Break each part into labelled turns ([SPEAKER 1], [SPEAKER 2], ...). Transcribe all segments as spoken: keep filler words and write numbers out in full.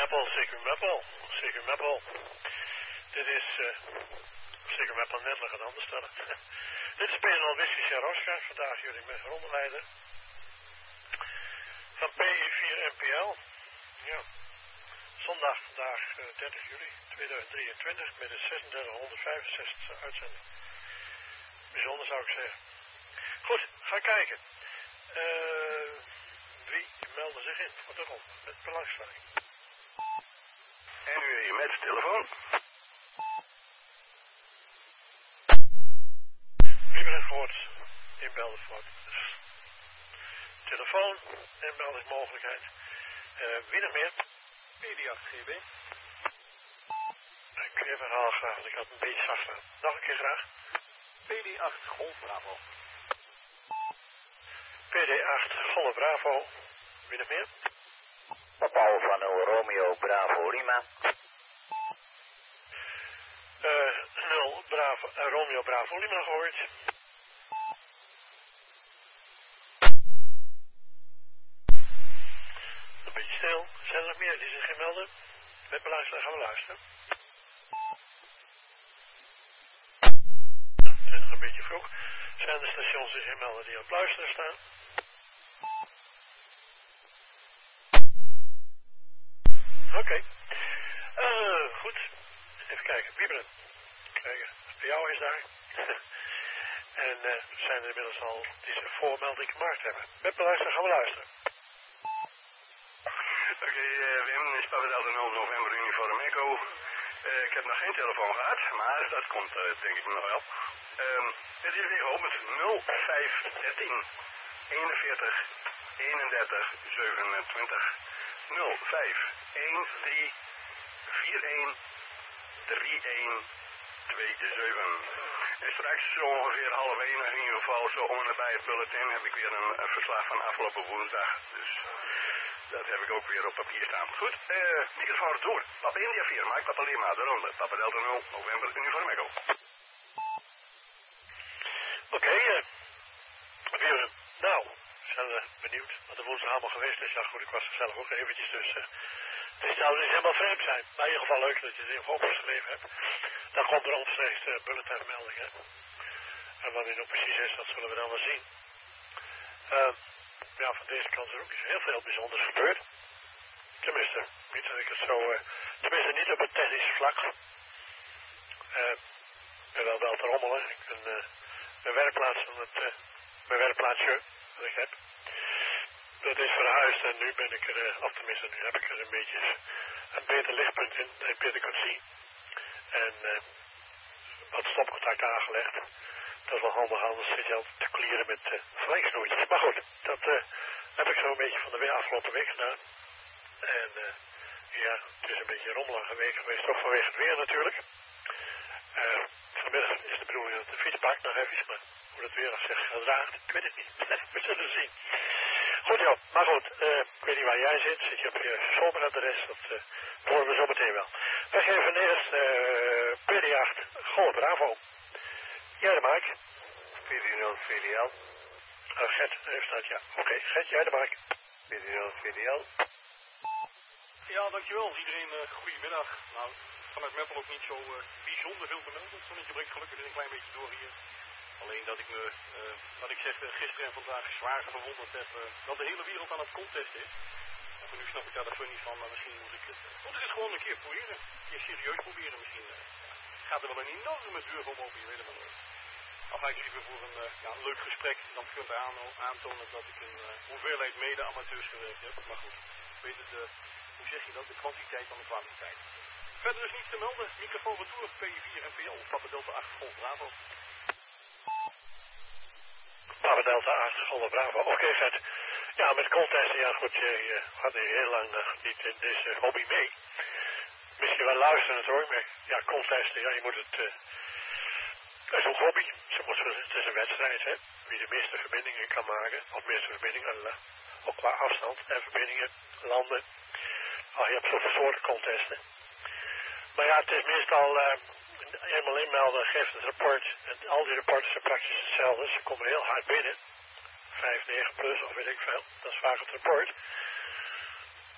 [SPEAKER 1] Meppel, zeker Meppel, zeker Meppel. Dit is, uh, zeker Meppel net nog een ander stellen. Dit is P N L Whisky Sierra Oscar, vandaag jullie met rondeleider van P I vier N P L. Ja, zondag vandaag uh, dertig juli tweeduizend drieëntwintig met de zesendertighonderdvijfenzestigste uitzending. Bijzonder zou ik zeggen. Goed, ga kijken. Uh, wie meldde zich in voor de ronde met belangstelling?
[SPEAKER 2] En u met de telefoon.
[SPEAKER 1] Wie bent gehoord? Inbelden voor telefoon, inmeldingsmogelijkheid. Uh, wie nog meer?
[SPEAKER 3] P D acht G B.
[SPEAKER 1] Ik even herhalen graag, want ik had een beetje zacht staan. Nog een keer graag.
[SPEAKER 3] P D acht Golf Bravo.
[SPEAKER 1] P D acht Golf Bravo. Wie nog meer?
[SPEAKER 4] Paul van Romeo Bravo Lima.
[SPEAKER 1] Uh, nul Bravo, uh, Romeo Bravo Lima gehoord. Een beetje stil. Zijn er nog meer die zich geen melden? Met beluisteren gaan we luisteren. Nou, het is nog een beetje vroeg. Zijn de stations die zich melden die op het luisteren staan? Oké. Okay. Uh, goed. Even kijken. Wieberen. Kijken. Voor jou is daar. En uh, zijn er inmiddels al die zich voormelding gemaakt hebben. Met beluisteren gaan we luisteren.
[SPEAKER 2] Oké, okay, uh, Wim, is Papa Delta nul November Uniform Echo. Uh, ik heb nog geen telefoon gehad, maar dat komt uh, denk ik nog wel. Um, het is weer geopend nul vijf dertien eenenveertig eenendertig zevenentwintig nul vijf een drie vier een drie een twee zeven. En straks zo ongeveer half één, in ieder geval zo om en nabij het bulletin, heb ik weer een, een verslag van afgelopen woensdag. Dus dat heb ik ook weer op papier staan. Goed, uh, microfoon door. Papa India vier, Mike Papa Lima, de ronde. Papa Delta nul, November, Uniform Echo.
[SPEAKER 1] Oké, okay, uh, nou, zijn we benieuwd wat de woensdag allemaal geweest is. Ja goed, ik was er zelf ook eventjes, dus uh, het zou niet helemaal vreemd zijn. Maar in ieder geval leuk dat je het even opgeschreven hebt. Dan komt er omstreeks de bulletinmelding, hè. En wat dit nou precies is, dat zullen we dan wel zien. Uh, ja, van deze kant is er ook heel veel bijzonders gebeurd. Tenminste, niet dat ik het zo, uh, tenminste niet op het technische vlak. Uh, ik ben wel wel te rommelen. Ik ben uh, mijn werkplaats aan het, uh, mijn werkplaatsje dat ik heb. Dat is verhuisd en nu ben ik er, uh, of tenminste nu heb ik er een beetje een beter lichtpunt in, dat je beter kunt zien. En uh, wat stopcontact aangelegd. Dat is wel handig, anders zit je altijd te klieren met uh, verlengsnoertjes. Maar goed, dat uh, heb ik zo een beetje van de weer afgelopen week gedaan. En uh, ja, het is een beetje een rommelige week geweest, ook vanwege het weer natuurlijk. Uh, vanmiddag is de bedoeling dat de fietspark nog even, maar hoe het weer zich gedraagt, ik weet het niet. We zullen zien. Goed joh, maar goed, uh, ik weet niet waar jij zit, zit je op je zomeradres, dat uh, horen we zo meteen wel. We geven eerst uh, P D acht, Golf Bravo. Jij de Mike.
[SPEAKER 4] P D nul V D L.
[SPEAKER 1] Uh, Gert heeft dat, ja. Oké, okay, Gert, jij de Mike.
[SPEAKER 4] P D nul V D L.
[SPEAKER 3] Ja, dankjewel iedereen. Uh, goedemiddag. Nou, vanuit Meppel ook niet zo uh, bijzonder veel te melden. Het zonnetje breekt gelukkig een klein beetje door hier. Alleen dat ik me, uh, wat ik zeg, uh, gisteren en vandaag zwaar verwonderd heb uh, dat de hele wereld aan het contesten is. En nu snap ik daar de fun niet van, maar misschien moet ik het, uh, moet ik het gewoon een keer proberen. Een keer serieus proberen misschien. Uh, gaat er wel een enorme deur van open, je weet het maar nooit. Dan ga ik liever voor een, uh, ja, een leuk gesprek, dan kunt aan, aantonen dat ik een uh, hoeveelheid mede-amateurs gewerkt heb. Maar goed, weet het, uh, hoe zeg je dat, de kwantiteit van de kwaliteit. Verder is niets te melden, microfoon retour, P I vier N P L, Papa Delta acht, Golf Bravo.
[SPEAKER 1] Papa Delta acht, Golf Bravo. Oké, okay, vet. Ja, met contesten, ja goed, je, je gaat er heel lang uh, niet in deze hobby mee. Misschien wel luisteren hoor, maar ja, contesten, ja, je moet het... Uh, dat is ook hobby. Ze moet, het is een wedstrijd, hè. Wie de meeste verbindingen kan maken, of meeste verbindingen, uh, ook qua afstand en verbindingen, landen. Oh, je hebt zoveel soorten contesten. Maar ja, het is meestal uh, eenmaal inmelden, geeft het rapport. En al die rapporten zijn praktisch hetzelfde. Ze komen heel hard binnen. vijf, negen plus of weet ik veel. Dat is vaak het rapport.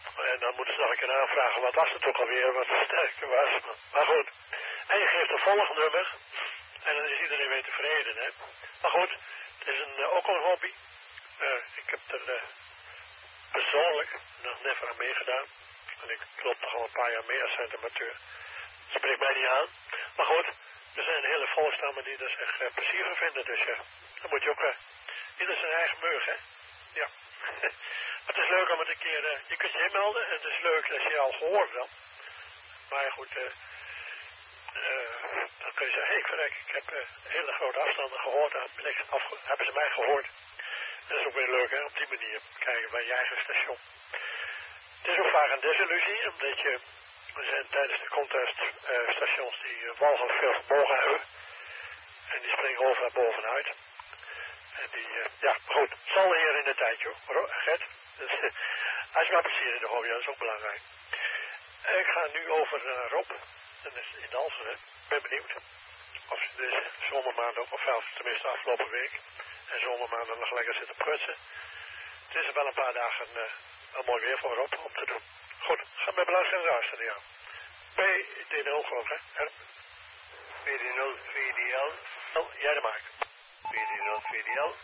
[SPEAKER 1] En dan moeten ze nog een keer aanvragen, wat was het ook alweer, wat de sterkte was. Maar, maar goed. En je geeft een volgnummer. En dan is iedereen weer tevreden, hè. Maar goed, het is een, uh, ook een hobby. Uh, ik heb er uh, persoonlijk nog never aan meegedaan. En ik loop nog al een paar jaar mee als amateur. Dat spreekt mij niet aan. Maar goed, er zijn hele volkstammen die er zich uh, plezier van vinden. Dus ja, uh, dan moet je ook... Uh, ieder zijn eigen meug, hè. Ja. Het is leuk om het een keer... Uh, je kunt je inmelden en het is leuk als je al gehoord dan. Maar goed... Uh, Uh, dan kun je zeggen, hé, hey, verrek, ik heb uh, hele grote afstanden gehoord aan, ben ik afge hebben ze mij gehoord. En dat is ook weer leuk, hè, op die manier kijken bij je eigen station. Het is ook vaak een desillusie, omdat je, we zijn tijdens de contest uh, stations die uh, walgelijk veel vermogen hebben. En die springen overal bovenuit. En die, uh, ja, goed, het zal hier in de tijd, joh, Gert. Dus, uh, als je maar plezier in de hobby, dat is ook belangrijk. Uh, ik ga nu over naar uh, Rob. En dat is in Dalfsen, hè. Ik ben benieuwd of ze deze zomermaanden, of wel, tenminste afgelopen week, en zomermaanden nog lekker zitten prutsen. Het is er wel een paar dagen uh, een mooi weer voor op om te doen. Goed, ga met belangstelling luisteren, ja. P D nul geloof ik, hè?
[SPEAKER 4] P D nul V D L.
[SPEAKER 1] Oh, jij de maakt.
[SPEAKER 4] P D nul V D L.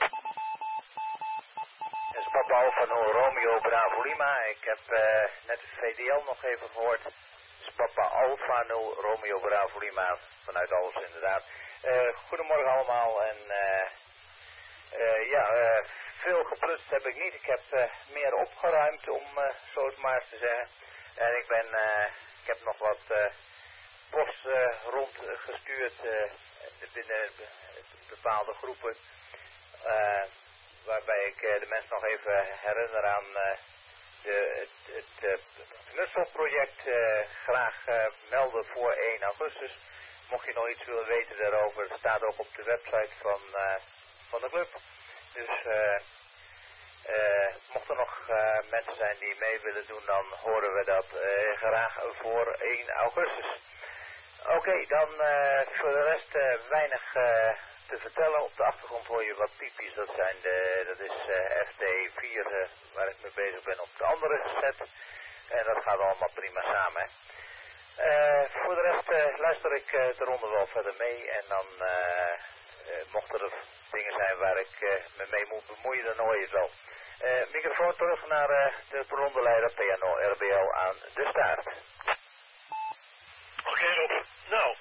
[SPEAKER 4] Dat is Papa Alfa nul Romeo Bravo Lima. Ik heb uh, net het V D L nog even gehoord. Papa Alfa nul Romeo Bravo Lima vanuit Alphen inderdaad. Uh, goedemorgen allemaal en uh, uh, ja, uh, veel geplutst heb ik niet. Ik heb uh, meer opgeruimd om uh, zo het maar te zeggen. En ik ben, uh, ik heb nog wat uh, post uh, rondgestuurd uh, binnen bepaalde groepen. Uh, waarbij ik uh, de mensen nog even herinner aan... Uh, De, het, het, het knutselproject uh, graag uh, melden voor één augustus. Mocht je nog iets willen weten daarover, het staat ook op de website van, uh, van de club. Dus uh, uh, mocht er nog uh, mensen zijn die mee willen doen, dan horen we dat uh, graag voor één augustus. Oké, okay, dan uh, voor de rest uh, weinig uh, te vertellen. Op de achtergrond hoor je wat piepjes, dat, zijn de, dat is uh, F T vier uh, waar ik mee bezig ben op de andere set. En dat gaat allemaal prima samen. Hè. Uh, voor de rest uh, luister ik uh, de ronde wel verder mee. En dan uh, uh, mochten er dingen zijn waar ik uh, me mee moet bemoeien, dan hoor je het wel. Uh, microfoon terug naar uh, de rondeleider P N O R B L aan de staart.
[SPEAKER 1] Oké, okay, Rob. Nou,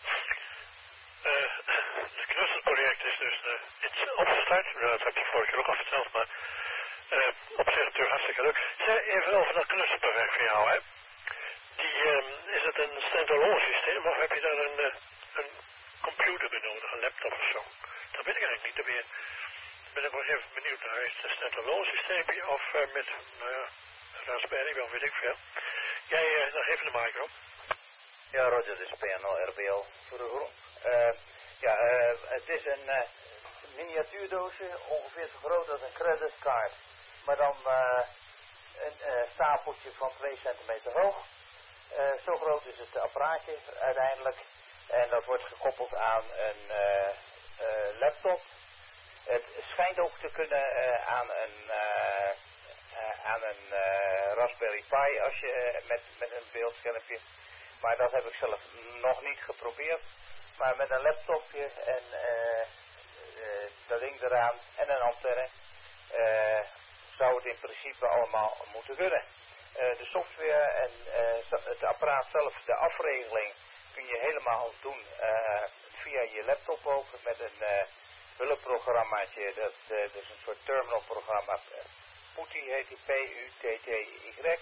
[SPEAKER 1] uh, het knutselproject is dus uh, iets opgestart. Nou, dat heb je vorige keer ook al verteld, maar uh, op zich natuurlijk hartstikke leuk. Zeg even over dat knutselproject van jou, hè. Die, um, is het een stand-alone systeem of heb je daar een, uh, een computer bij nodig, een laptop of zo? Dat weet ik eigenlijk niet. Dan ben, je, ben ik wel even benieuwd naar. Is het een stand-alone systeempje of uh, met, nou ja, Raspberry, wel weet ik veel. Jij, uh, nog even de micro.
[SPEAKER 4] Ja, Roger, dit is P N O R B L voor de grond. Uh, ja, uh, het is een uh, miniatuurdoosje, ongeveer zo groot als een creditcard. Maar dan uh, een uh, stapeltje van twee centimeter hoog. Uh, zo groot is het apparaatje uiteindelijk. En dat wordt gekoppeld aan een uh, uh, laptop. Het schijnt ook te kunnen uh, aan een, uh, uh, aan een uh, Raspberry Pi als je uh, met, met een beeldschermpje. Maar dat heb ik zelf nog niet geprobeerd. Maar met een laptopje en uh, uh, dat ding eraan en een antenne uh, zou het in principe allemaal moeten kunnen. Uh, de software en uh, het apparaat zelf, de afregeling, kun je helemaal doen uh, via je laptop ook met een uh, hulpprogrammaatje. Dat, uh, dat is een soort terminalprogramma. PuTTY heet die, P U T T Y.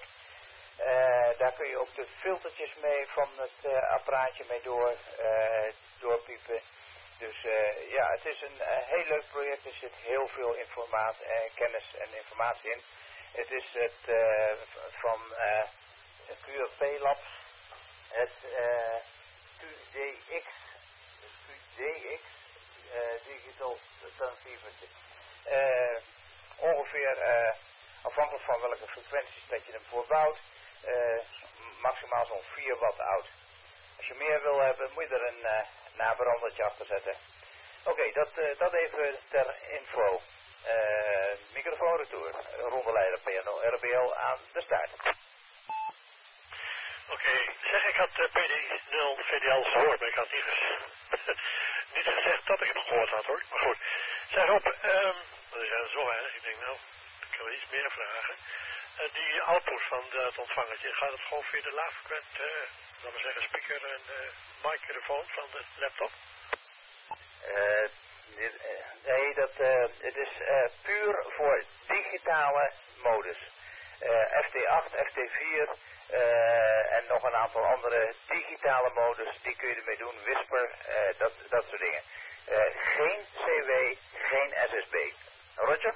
[SPEAKER 4] Uh, daar kun je ook de filtertjes mee van het uh, apparaatje mee door, uh, doorpiepen. Dus uh, ja, het is een uh, heel leuk project. Er zit heel veel informatie, uh, kennis en informatie in. Het is het uh, van uh, Q R P Labs, het uh, Q D X, Q D X uh, Digital Transceivertje. Uh, ongeveer uh, afhankelijk van welke frequenties dat je hem voor bouwt. Uh, maximaal zo'n vier watt oud. Als je meer wil hebben, moet je er een uh, nabrandertje achter zetten. Oké, okay, dat, uh, dat even ter info. Uh, microfoon retour. Rondeleider P N O R B L aan de start.
[SPEAKER 1] Okay. Zeg, ik had uh, P D nul V D L gehoord, maar ik had niet, ges niet gezegd dat ik het gehoord had, hoor. Maar goed. Zeg op, um, dat is uh, zo weinig. Ik denk, nou, ik kan wel iets meer vragen. Uh, die output van de, het ontvangertje, gaat het gewoon via de laagfrequent, uh, laten we zeggen, speaker en uh, microfoon van de laptop?
[SPEAKER 4] Uh, nee, dat, uh, het is uh, puur voor digitale modus. Uh, F T acht, F T vier uh, en nog een aantal andere digitale modus, die kun je ermee doen, Whisper, uh, dat, dat soort dingen. Uh, geen C W, geen S S B. Roger?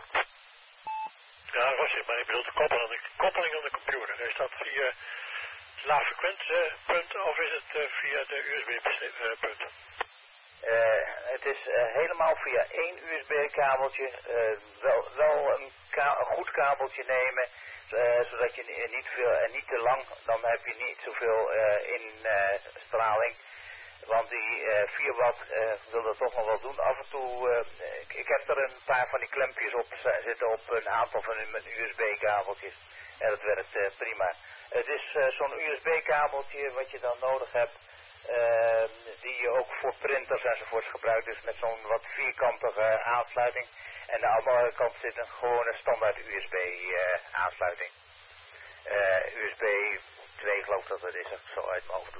[SPEAKER 1] Ja, Roger, maar ik bedoel de koppeling, de koppeling aan de computer. Is dat via laagfrequent uh, punt of is het uh, via de U S B uh, punt?
[SPEAKER 4] Uh, het is uh, helemaal via één U S B kabeltje, uh, wel, wel een, ka een goed kabeltje nemen, uh, zodat je niet veel en uh, niet te lang, dan heb je niet zoveel uh, in uh, straling. Want die uh, vier watt uh, wil dat toch nog wel doen. Af en toe, uh, ik, ik heb er een paar van die klempjes op zitten op een aantal van mijn U S B kabeltjes. En dat werkt uh, prima. Het is uh, zo'n U S B kabeltje wat je dan nodig hebt. Uh, die je ook voor printers enzovoorts gebruikt, dus met zo'n wat vierkantige aansluiting. En aan de andere kant zit een gewone standaard U S B uh, aansluiting. Uh, U S B twee geloof ik dat het is, als ik zo uit mijn hoofd doe.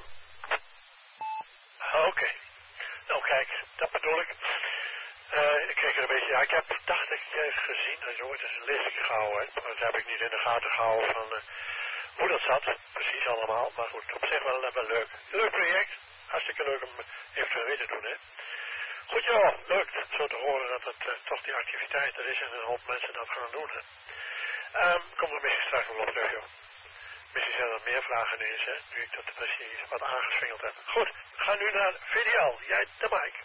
[SPEAKER 1] Oké. Okay. Nou kijk, dat bedoel ik. Uh, ik kreeg er een beetje, ja, ik heb, dacht ik, uh, gezien, en zo, het is een listje gehouden, hè. Dat heb ik niet in de gaten gehouden van uh, hoe dat zat, precies allemaal, maar goed, op zich wel, wel leuk. Leuk project, hartstikke leuk om even weer te doen, hè. Goed, ja, leuk zo te horen dat het uh, toch die activiteit er is en een hoop mensen dat gaan doen, hè. Um, kom er misschien straks nog op terug, joh. Misschien zijn er meer vragen nu eens, hè, nu ik dat precies wat aangeswingeld heb. Goed, we gaan nu naar V D L, jij de Mike.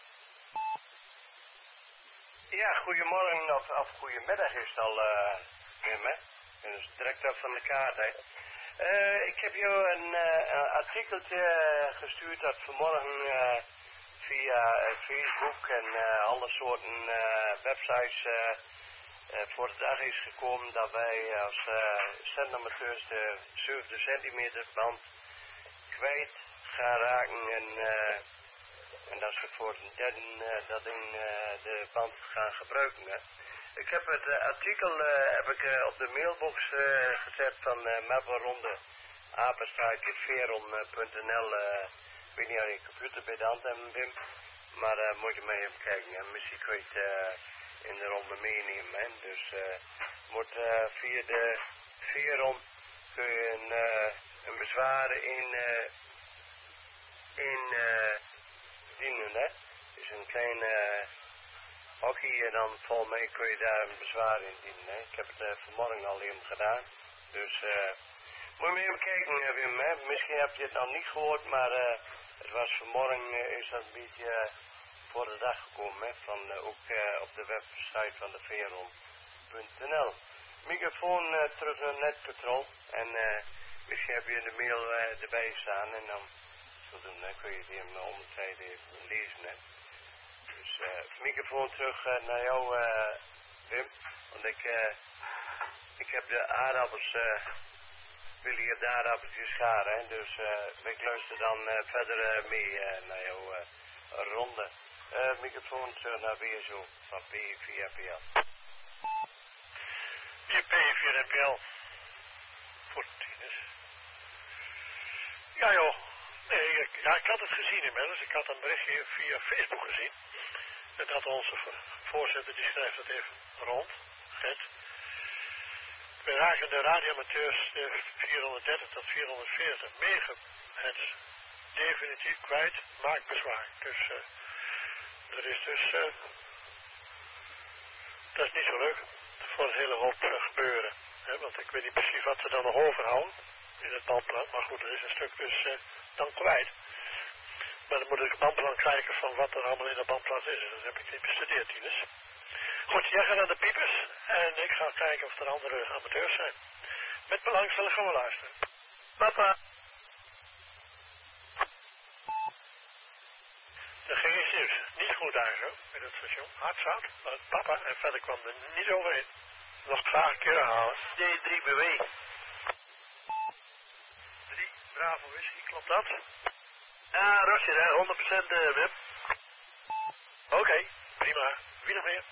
[SPEAKER 5] Ja, goedemorgen of, of goedemiddag is het al, uh, Wim, hè. Dus direct af van de kaart, hè. Uh, ik heb jou een uh, artikeltje gestuurd dat vanmorgen uh, via uh, Facebook en uh, alle soorten uh, websites uh, uh, voor de dag is gekomen dat wij als uh, zendamateurs de zeven centimeter band kwijt gaan raken en, uh, en dat ze voor een derde uh, dat in uh, de band gaan gebruiken. Hè. Ik heb het uh, artikel uh, heb ik, uh, op de mailbox uh, gezet van uh, Mapperonde, apenstaartje veron punt n l. Uh, ik weet niet of je computer bij de hand hebt, Wim, maar uh, moet je mee even kijken. En misschien kun je het uh, in de ronde meenemen. Hè. Dus uh, moet uh, via de veron kun je een, uh, een bezwaar in, uh, in uh, dienen. Hè. Dus een klein uh, hockey en dan volgens mij kun je daar een bezwaar in dienen. Hè. Ik heb het uh, vanmorgen al even gedaan. Dus uh, moet je maar even kijken, uh, Wim. Hè. Misschien heb je het nog niet gehoord, maar uh, het was vanmorgen uh, is dat een beetje uh, voor de dag gekomen. Hè. Van, uh, ook uh, op de website van de veron punt n l. Microfoon uh, terug naar netcontrol. En uh, misschien heb je de mail uh, erbij staan en dan zodoende kun je die hem om de tijd even lezen. Hè. Dus uh, microfoon terug uh, naar jou, uh, Wim. Want ik, uh, ik heb de aardappels, uh, wil hier de aardappeltjes scharen. Hè. Dus uh, ik luister dan uh, verder uh, mee uh, naar jouw uh, ronde. Uh, microfoon terug naar W S O van P via P L.
[SPEAKER 1] Je P via P L. Voor de tieners. Ja joh. Nee, ik, ja, ik had het gezien inmiddels. Ik had een berichtje via Facebook gezien. En dat onze voorzitter, die schrijft het even rond. Gert. We raken de radioamateurs de vierhonderddertig tot vierhonderdveertig megahertz definitief kwijt. Maakt bezwaar. Dus uh, er is dus... Uh, dat is niet zo leuk. Voor een hele hoop uh, gebeuren. Hè? Want ik weet niet precies wat ze dan nog overhouden in het bandplan. Maar goed, er is een stuk dus uh, dan kwijt. Maar dan moet ik het bandplan kijken van wat er allemaal in dat bandplan is. Dat heb ik niet bestudeerd, Tines. Goed, jij gaat naar de piepers. En ik ga kijken of er andere amateurs zijn. Met belangstelling gaan we luisteren. Papa. Dat ging iets nieuws. Niet goed daar zo, met het station. Hartzout, maar papa en verder kwam er niet overheen. Nog graag een keer herhalen.
[SPEAKER 5] D drie B W.
[SPEAKER 1] drie B Bravo whisky, klopt dat?
[SPEAKER 2] Ja, Roger, hè, honderd procent uh, Wim.
[SPEAKER 1] Oké, okay, prima. Wie nog meer?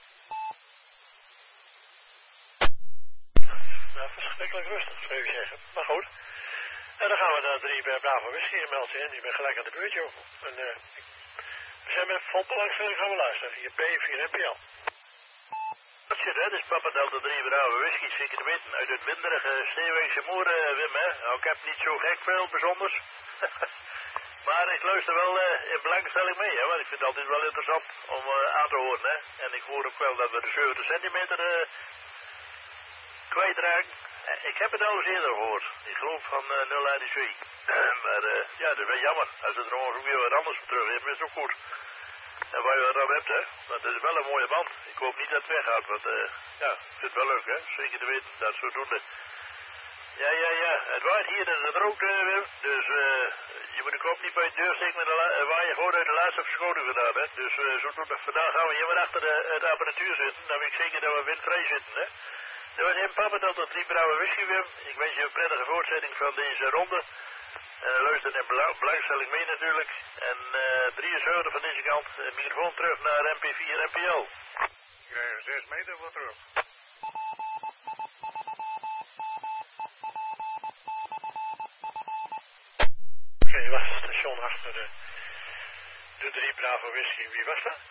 [SPEAKER 1] Nou, verschrikkelijk rustig, zou je zeggen. Maar goed. En dan gaan we naar drie bij Bravo whisky inmelden in. Je bent gelijk aan de beurt, joh. En uh, we zijn met vol belangstelling gaan we luisteren. Via B vier N P L.
[SPEAKER 2] Roger, hè, dit is Papa Delta drie Bravo whisky, zeker te weten. Uit het winderige Steeweegse Moeren, Wim, hè. Nou, ik heb niet zo gek veel bijzonders. Maar ik luister wel uh, in belangstelling mee, hè, want ik vind het altijd wel interessant om uh, aan te horen. Hè. En ik hoor ook wel dat we de zeventig centimeter uh, kwijtraken. Uh, ik heb het al eens eerder gehoord. Ik geloof van uh, nul A D C. Maar uh, ja, dat is wel jammer. Als het er nog weer wat anders op terug heeft, is het ook goed. En waar je wat aan hebt, hè. Want het is wel een mooie band. Ik hoop niet dat het weggaat, want uh, ja, ik vind het wel leuk, hè. Zeker te weten, dat zodoende. Ja, ja, ja. Het waait hier, dat is het rook, uh, Wim. Dus uh, je moet de kop niet bij de deur steken met de la- waar je gewoon uit de laatste verschoning gedaan, hè. Dus uh, zodoende. Vandaag gaan we hier maar achter de, de apparatuur zitten. Dan weet ik zeker dat we windvrij zitten, hè. Dat was in Papa Delta drie Bravo whisky, Wim. Ik wens je een prettige voortzetting van deze ronde. En uh, luister in belang- belangstelling mee natuurlijk. En uh, drieënzeventig van deze kant. Uh, microfoon terug naar M P vier N P L.
[SPEAKER 5] Ik krijg er zes meter voor terug.
[SPEAKER 1] Oké, okay, was het station achter de, de drie Bravo whisky. Wie was dat?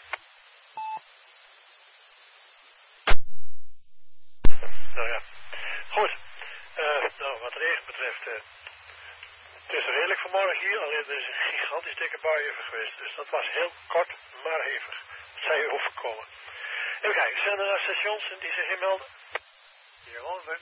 [SPEAKER 1] Nou ja, goed. Uh, nou, wat regen betreft, uh, het is redelijk vanmorgen hier, alleen er is een gigantisch dikke bui even geweest. Dus dat was heel kort, maar hevig. Dat zou je overkomen. Even kijken, zijn er nou stations die zich inmelden?
[SPEAKER 5] Jawel, Wim.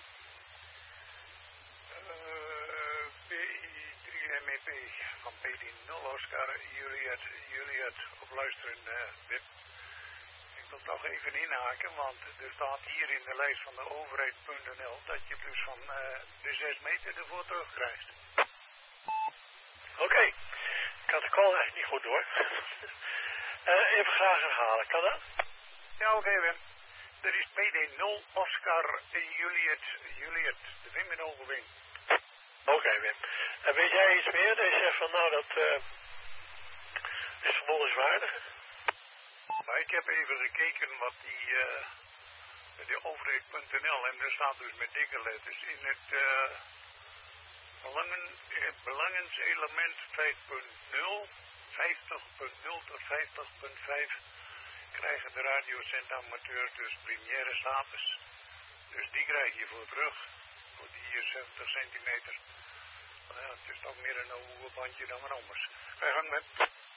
[SPEAKER 5] Uh, P I drie M E P van P D nul Oscar, Juliet, Juliet, op luisteren, uh, Wim. Ik wil toch even inhaken, want er staat hier in de lijst van de overheid punt n l dat je dus van uh, de zes meter ervoor terugkrijgt.
[SPEAKER 1] Oké, okay. Ik had de call eigenlijk niet goed door. uh, even graag herhalen, kan dat?
[SPEAKER 5] Ja, oké, okay, Wim. Er is P D nul Oscar Juliet, Juliet, de Wim in Overwing.
[SPEAKER 1] Oké, okay, Wim. En weet jij iets meer? Dat je zegt van nou, dat uh, is vermoedenswaardig.
[SPEAKER 5] Maar ik heb even gekeken wat die, uh, de overheid punt n l, en er staat dus met dikke letters in het uh, belangen, het belangenselement vijf punt nul, vijftig punt nul tot vijftig punt vijf krijgen de radiocentamateurs dus première status. Dus die krijg je voor terug, voor die zeventig centimeter. Nou ja, het is toch meer een oude bandje dan wat anders. Ga gang met.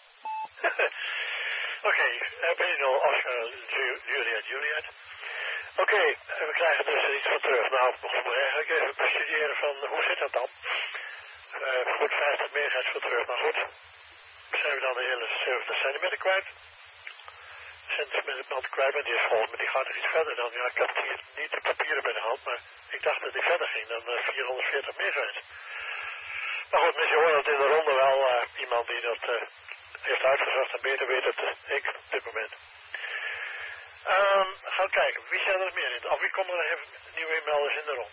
[SPEAKER 1] Oké, P D nul Oscar Juliet Juliet. Oké, okay, we krijgen dus er iets van terug. Nou, we moeten eigenlijk even bestuderen van hoe zit dat dan? Uh, goed, vijftig megahertz voor terug, maar goed. Zijn we dan de hele zeventig centimeter kwijt? Centimeter band kwijt, maar die is vol, maar die gaat er iets verder dan. Ja, ik heb hier niet de papieren bij de hand, maar ik dacht dat die verder ging dan uh, vierhonderdveertig megahertz. Maar goed, misschien hoort dat in de ronde wel uh, iemand die dat uh, heeft uitgezocht en beter weet dan ik op dit moment. Um, gaan we kijken, wie zijn er meer in? Of wie komen er even nieuwe inmelders in de ronde?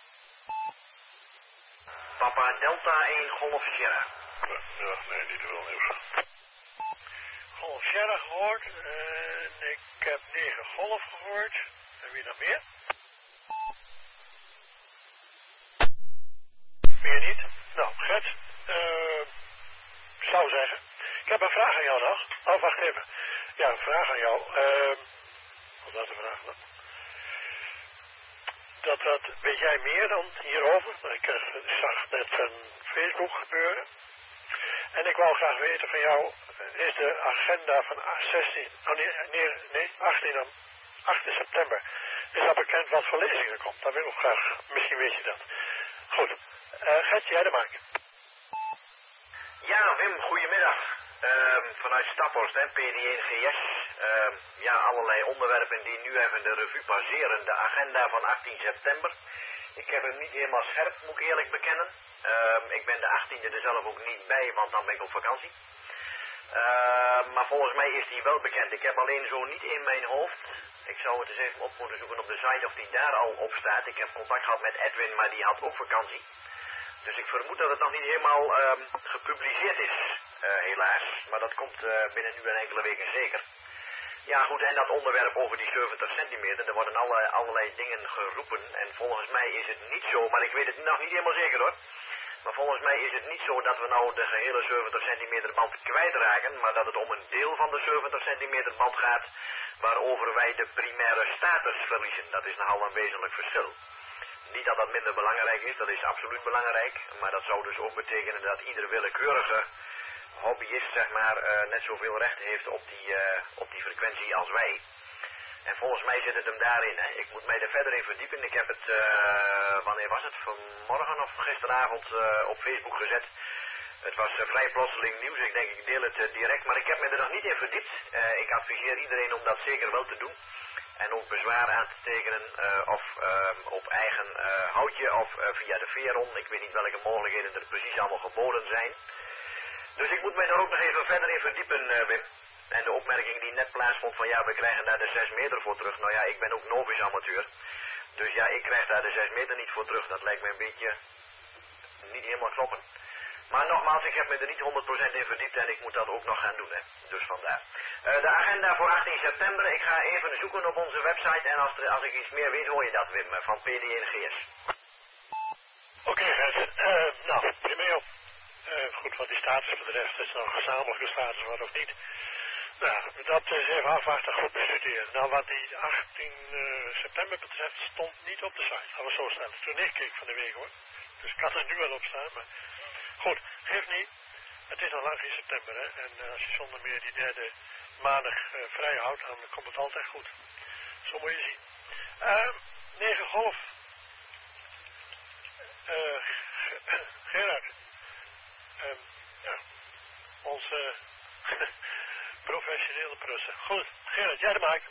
[SPEAKER 6] Papa Delta één Golf Sierra.
[SPEAKER 2] Ja, nee, niet te veel nieuws.
[SPEAKER 1] Golf Sierra gehoord. Uh, ik heb negen Golf gehoord. En wie nog meer? Meer niet? Nou, Gert, uh, zou zeggen. Ik heb een vraag aan jou nog. Oh, wacht even. Ja, een vraag aan jou. Uh, wat was de vraag dan? Dat, dat, weet jij meer dan hierover? Ik uh, zag net een Facebook gebeuren. En ik wou graag weten van jou, is de agenda van zestien, oh nee, nee, nee achttien, achttien september, is dat bekend wat voor lezingen komt? Dat wil ik ook graag, misschien weet je dat. Goed, uh, Gert, jij de maak.
[SPEAKER 6] Ja, Wim, goedemiddag. Uh, vanuit Staphorst, hè, P D één G S. Uh, ja, allerlei onderwerpen die nu even de revue passeren. De agenda van achttien september. Ik heb hem niet helemaal scherp, moet ik eerlijk bekennen. Uh, ik ben de achttiende er zelf ook niet bij, want dan ben ik op vakantie. Uh, maar volgens mij is die wel bekend. Ik heb alleen zo niet in mijn hoofd. Ik zou het eens even op moeten zoeken op de site of die daar al op staat. Ik heb contact gehad met Edwin, maar die had ook vakantie. Dus ik vermoed dat het nog niet helemaal um, gepubliceerd is, uh, helaas. Maar dat komt uh, binnen nu en enkele weken zeker. Ja goed, en dat onderwerp over die zeventig centimeter, er worden alle, allerlei dingen geroepen. En volgens mij is het niet zo, maar ik weet het nog niet helemaal zeker hoor. Maar volgens mij is het niet zo dat we nou de gehele zeventig centimeter band kwijtraken, maar dat het om een deel van de zeventig centimeter band gaat waarover wij de primaire status verliezen. Dat is nogal een wezenlijk verschil. Niet dat dat minder belangrijk is, dat is absoluut belangrijk, maar dat zou dus ook betekenen dat ieder willekeurige hobbyist, zeg maar, uh, net zoveel recht heeft op die, uh, op die frequentie als wij. En volgens mij zit het hem daarin. Hè. Ik moet mij er verder in verdiepen. Ik heb het, uh, wanneer was het? Vanmorgen of gisteravond uh, op Facebook gezet. Het was uh, vrij plotseling nieuws. Ik denk ik deel het uh, direct, maar ik heb me er nog niet in verdiept. Uh, ik adviseer iedereen om dat zeker wel te doen. En ook bezwaar aan te tekenen uh, of uh, op eigen uh, houtje of uh, via de Veron. Ik weet niet welke mogelijkheden er precies allemaal geboden zijn. Dus ik moet mij daar ook nog even verder in verdiepen, uh, Wim. En de opmerking die net plaatsvond van ja, we krijgen daar de zes meter voor terug. Nou ja, ik ben ook novice amateur. Dus ja, ik krijg daar de zes meter niet voor terug. Dat lijkt me een beetje niet helemaal kloppen. Maar nogmaals, ik heb me er niet honderd procent in verdiept en ik moet dat ook nog gaan doen. Hè. Dus vandaar. Uh, de agenda voor achttien september. Ik ga even zoeken op onze website en als, er, als ik iets meer weet hoor je dat, Wim, van P D N G S.
[SPEAKER 1] Oké, okay, Gert. Uh, nou, prima op. Uh, goed, wat die status betreft, is het nou een gezamenlijke status wat of niet. Nou, dat is even afwachten, goed bestuderen. Nou, wat die achttien september betreft, stond niet op de site. Dat was zo snel. Toen ik keek van de week hoor. Dus ik kan er nu wel op staan, maar goed, geeft niet. Het is al lang in september, hè. En uh, als je zonder meer die derde maandag uh, vrij houdt, dan komt het altijd goed. Zo moet je zien. Uh, negen golf. Uh, Gerard. Uh, ja, onze professionele prussen. Goed, Gerard, jij de maak.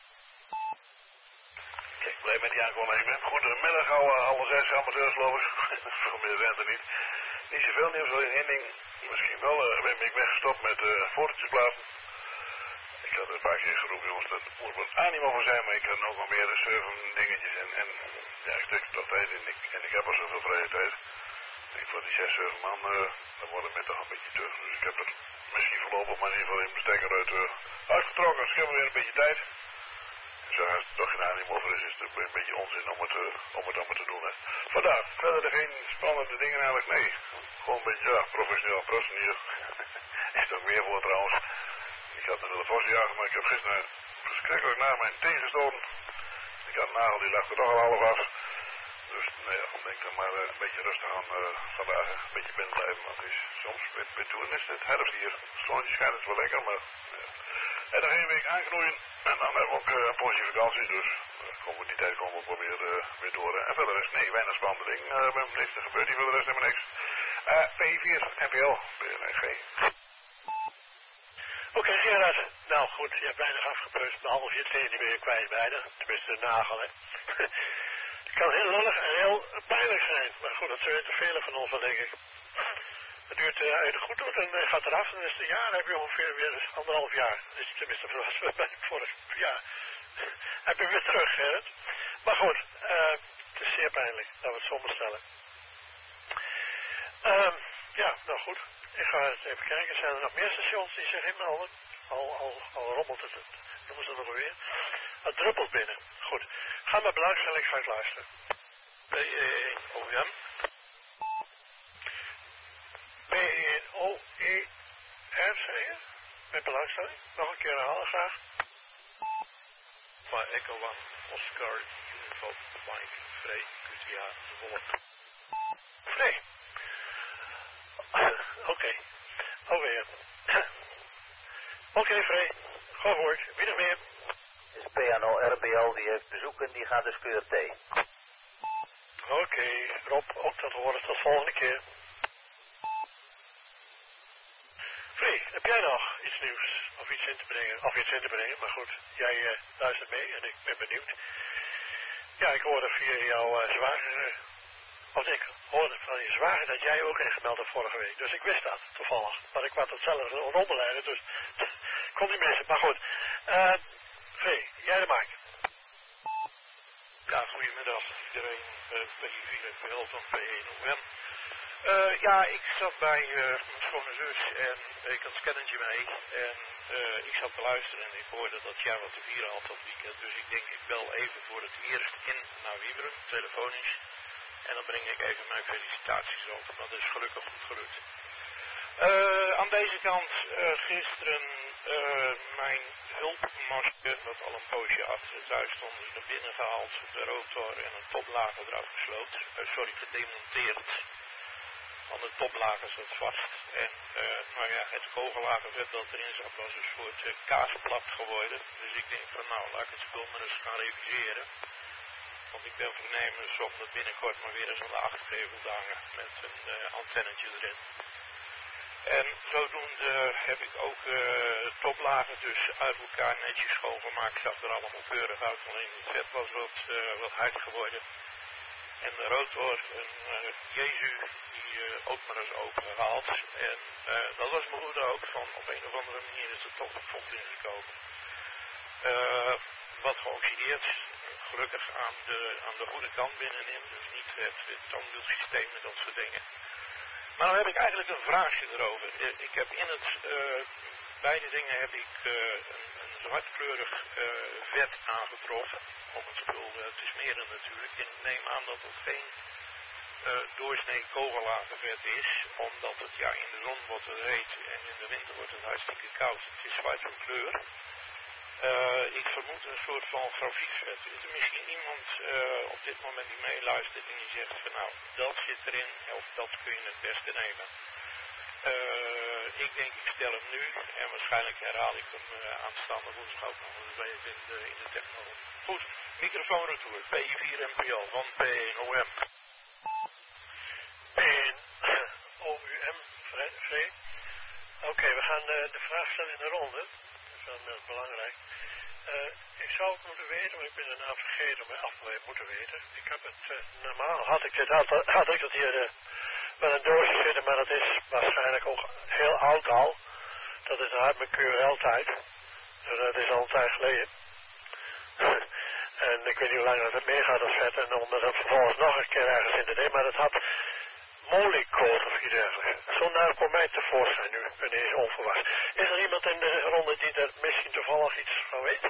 [SPEAKER 2] Kijk, blij met die aankondiging. Goedemiddag, alle, alle zes amateurs, geloof ik. Voor meer zijn er niet. Niet zoveel nieuws, alleen één ding. Misschien wel, uh, ik ben gestopt met uh, fotootjes plaatsen. Ik had een paar keer geroepen, jongens, dat moet wat animo voor zijn, maar ik had nog wel meer surfen dingetjes en, en ja, ik stek er toch tijd in. Ik, en ik heb al zoveel vrije tijd. Ik voor die zes, zeven man, uh, dan wordt het me toch een beetje terug. Dus ik heb er misschien voorlopig maar in ieder geval in mijn stekker uit uh, uitgetrokken. Dus ik heb weer een beetje tijd. Dus als het toch geen animo over is, is het een beetje onzin om het, uh, om het allemaal te doen. Hè. Vandaar, verder er geen spannende dingen eigenlijk, nee. Gewoon een beetje, ja, professioneel prussen hier. Is er ook meer voor trouwens. Ik had een telefoon jagen, maar ik heb gisteren verschrikkelijk naar mijn teen gestoten. Ik had een nagel, die lag er toch al half af. Dus nou ja, ik denk dan maar uh, een beetje rustig aan uh, vandaag een beetje binnen blijven. Want het is soms met, met toen is het herfst hier. Het zonnetje schijnt, het is wel lekker, maar... Uh, en dan één week aanknoeien en dan hebben we ook uh, een poosje vakantie. Dus uh, komen we die tijd komen we ook wel weer, uh, weer door. Uh, en verder is nee, weinig spannende dingen. Uh, we hebben niks, er gebeurt hier voor de rest helemaal niks. Uh, P vier, N P L, B N G.
[SPEAKER 1] Oké, okay, Gerard. Nou goed, je hebt weinig afgeprust, behalve je teen die ben je kwijt bijna. Tenminste de nagel, hè. Het kan heel lullig en heel pijnlijk zijn. Maar goed, dat zullen te velen van ons wel, denk ik. Het duurt, uh, als je het goed doet en uh, gaat eraf, dan is het een jaar, dan heb je ongeveer weer anderhalf jaar. Dus tenminste, dat was bij vorig jaar. Heb je weer terug, Gerrit. Maar goed, uh, het is zeer pijnlijk dat we het zo bestellen. Uh, ja, nou goed. Ik ga eens even kijken. Zijn er nog meer stations die zich inmelden? Al, al, al rommelt het. Noemen ze dat nog weer? Het druppelt binnen. Goed. Ga maar belangstelling, ga ik luisteren. B E O M. B E O E R, zeg je? Met belangstelling. Nog een keer herhalen graag.
[SPEAKER 3] Van Echo One, Oscar, Unival, Mike, Frey, Q T A, de Wolf.
[SPEAKER 1] Frey. Oké. Okay. Alweer. Oké, okay, Frey. Gehoord. Wie nog meer?
[SPEAKER 4] Is P N O R B L, die heeft bezoek en die gaat dus keur thee.
[SPEAKER 1] Oké, okay, Rob, ook dat horen tot volgende keer. Frey, heb jij nog iets nieuws of iets in te brengen? Of iets in te brengen, maar goed, jij uh, luistert mee en ik ben benieuwd. Ja, ik hoorde via jouw uh, zwager, uh, of ik hoorde van je zwager dat jij ook ingemeld hebt vorige week. Dus ik wist dat, toevallig. Maar ik wou het zelf rondleiden, dus kon niet missen. Maar goed, uh, Frey, jij de maak.
[SPEAKER 7] Ja, goedemiddag iedereen, uh, P vier F P L van P één O M. Uh, ja, ik zat bij uh, mijn schone zus en ik had scannetje mee en uh, ik zat te luisteren en ik hoorde dat jij wat te vieren had dat weekend. Dus ik denk ik bel even voor het eerst in naar Wieberen, telefonisch. En dan breng ik even mijn felicitaties over, maar dat is gelukkig goed gelukt. Uh, aan deze kant uh, gisteren uh, mijn hulpmasker, wat al een poosje achter het huis stond, is naar binnen gehaald, de rotor en een toplager eraf gesloten. Uh, sorry, gedemonteerd. Want de toplager zat vast. En uh, nou ja, het kogellagervet dat erin zat was een soort uh, kaasplak geworden. Dus ik denk van nou, laat ik het spul maar eens gaan reviseren. Want ik ben voornemens om het binnenkort maar weer eens aan de achtergevel te hangen met een uh, antennetje erin. En zodoende heb ik ook uh, toplagen dus uit elkaar netjes schoongemaakt. Ik zag er allemaal keurig uit, alleen het vet was wat, uh, wat hard geworden. En de rotor, een uh, Jezu, die uh, ook maar eens opengehaald. En uh, dat was mijn moeder ook van, op een of andere manier is er toch wat vocht in gekomen. Uh, wat geoxideerd, gelukkig aan de, aan de goede kant binnenin, dus niet het, het toonbeeldsysteem en dat soort dingen. Maar dan heb ik eigenlijk een vraagje erover. Ik heb in het, uh, beide dingen heb ik uh, een, een zwartkleurig uh, vet aangetroffen op het spul uh, te smeren natuurlijk. En ik neem aan dat het geen uh, doorsnee kogellagervet is, omdat het ja in de zon wordt het heet en in de winter wordt het hartstikke koud. Het is zwart van kleur. Uh, ik vermoed een soort van grafiekvet. Is er misschien iemand uh, op dit moment die meeluistert en die zegt van nou, dat zit erin of dat kun je het beste nemen. Uh, ik denk ik stel hem nu en waarschijnlijk herhaal ik hem uh, aanstaande woensdag ook nog eens in de, in de technologie. Goed, microfoonretour, P vier M P L van P één O M.
[SPEAKER 1] P één O U M, Vree. Oké, okay, we gaan uh, de vraag stellen in de ronde. Dat is wel belangrijk. Uh, ik zou het moeten weten, maar ik ben de naam vergeten, maar af en moeten weten. Ik heb het, uh, normaal had ik dit, had, had ik het hier uh, wel een doosje zitten, maar dat is waarschijnlijk ook heel oud al. Dat is uit mijn Q R L-tijd. Dus dat is al een tijd geleden. En ik weet niet hoe lang dat het meegaat, dat vet, en om dat vervolgens nog een keer ergens in te nemen, maar dat had Molykool of iets dergelijks. Zo'n naam komt mij tevoorschijn nu, ineens onverwacht. Is er iemand in de ronde die er misschien toevallig iets van weet?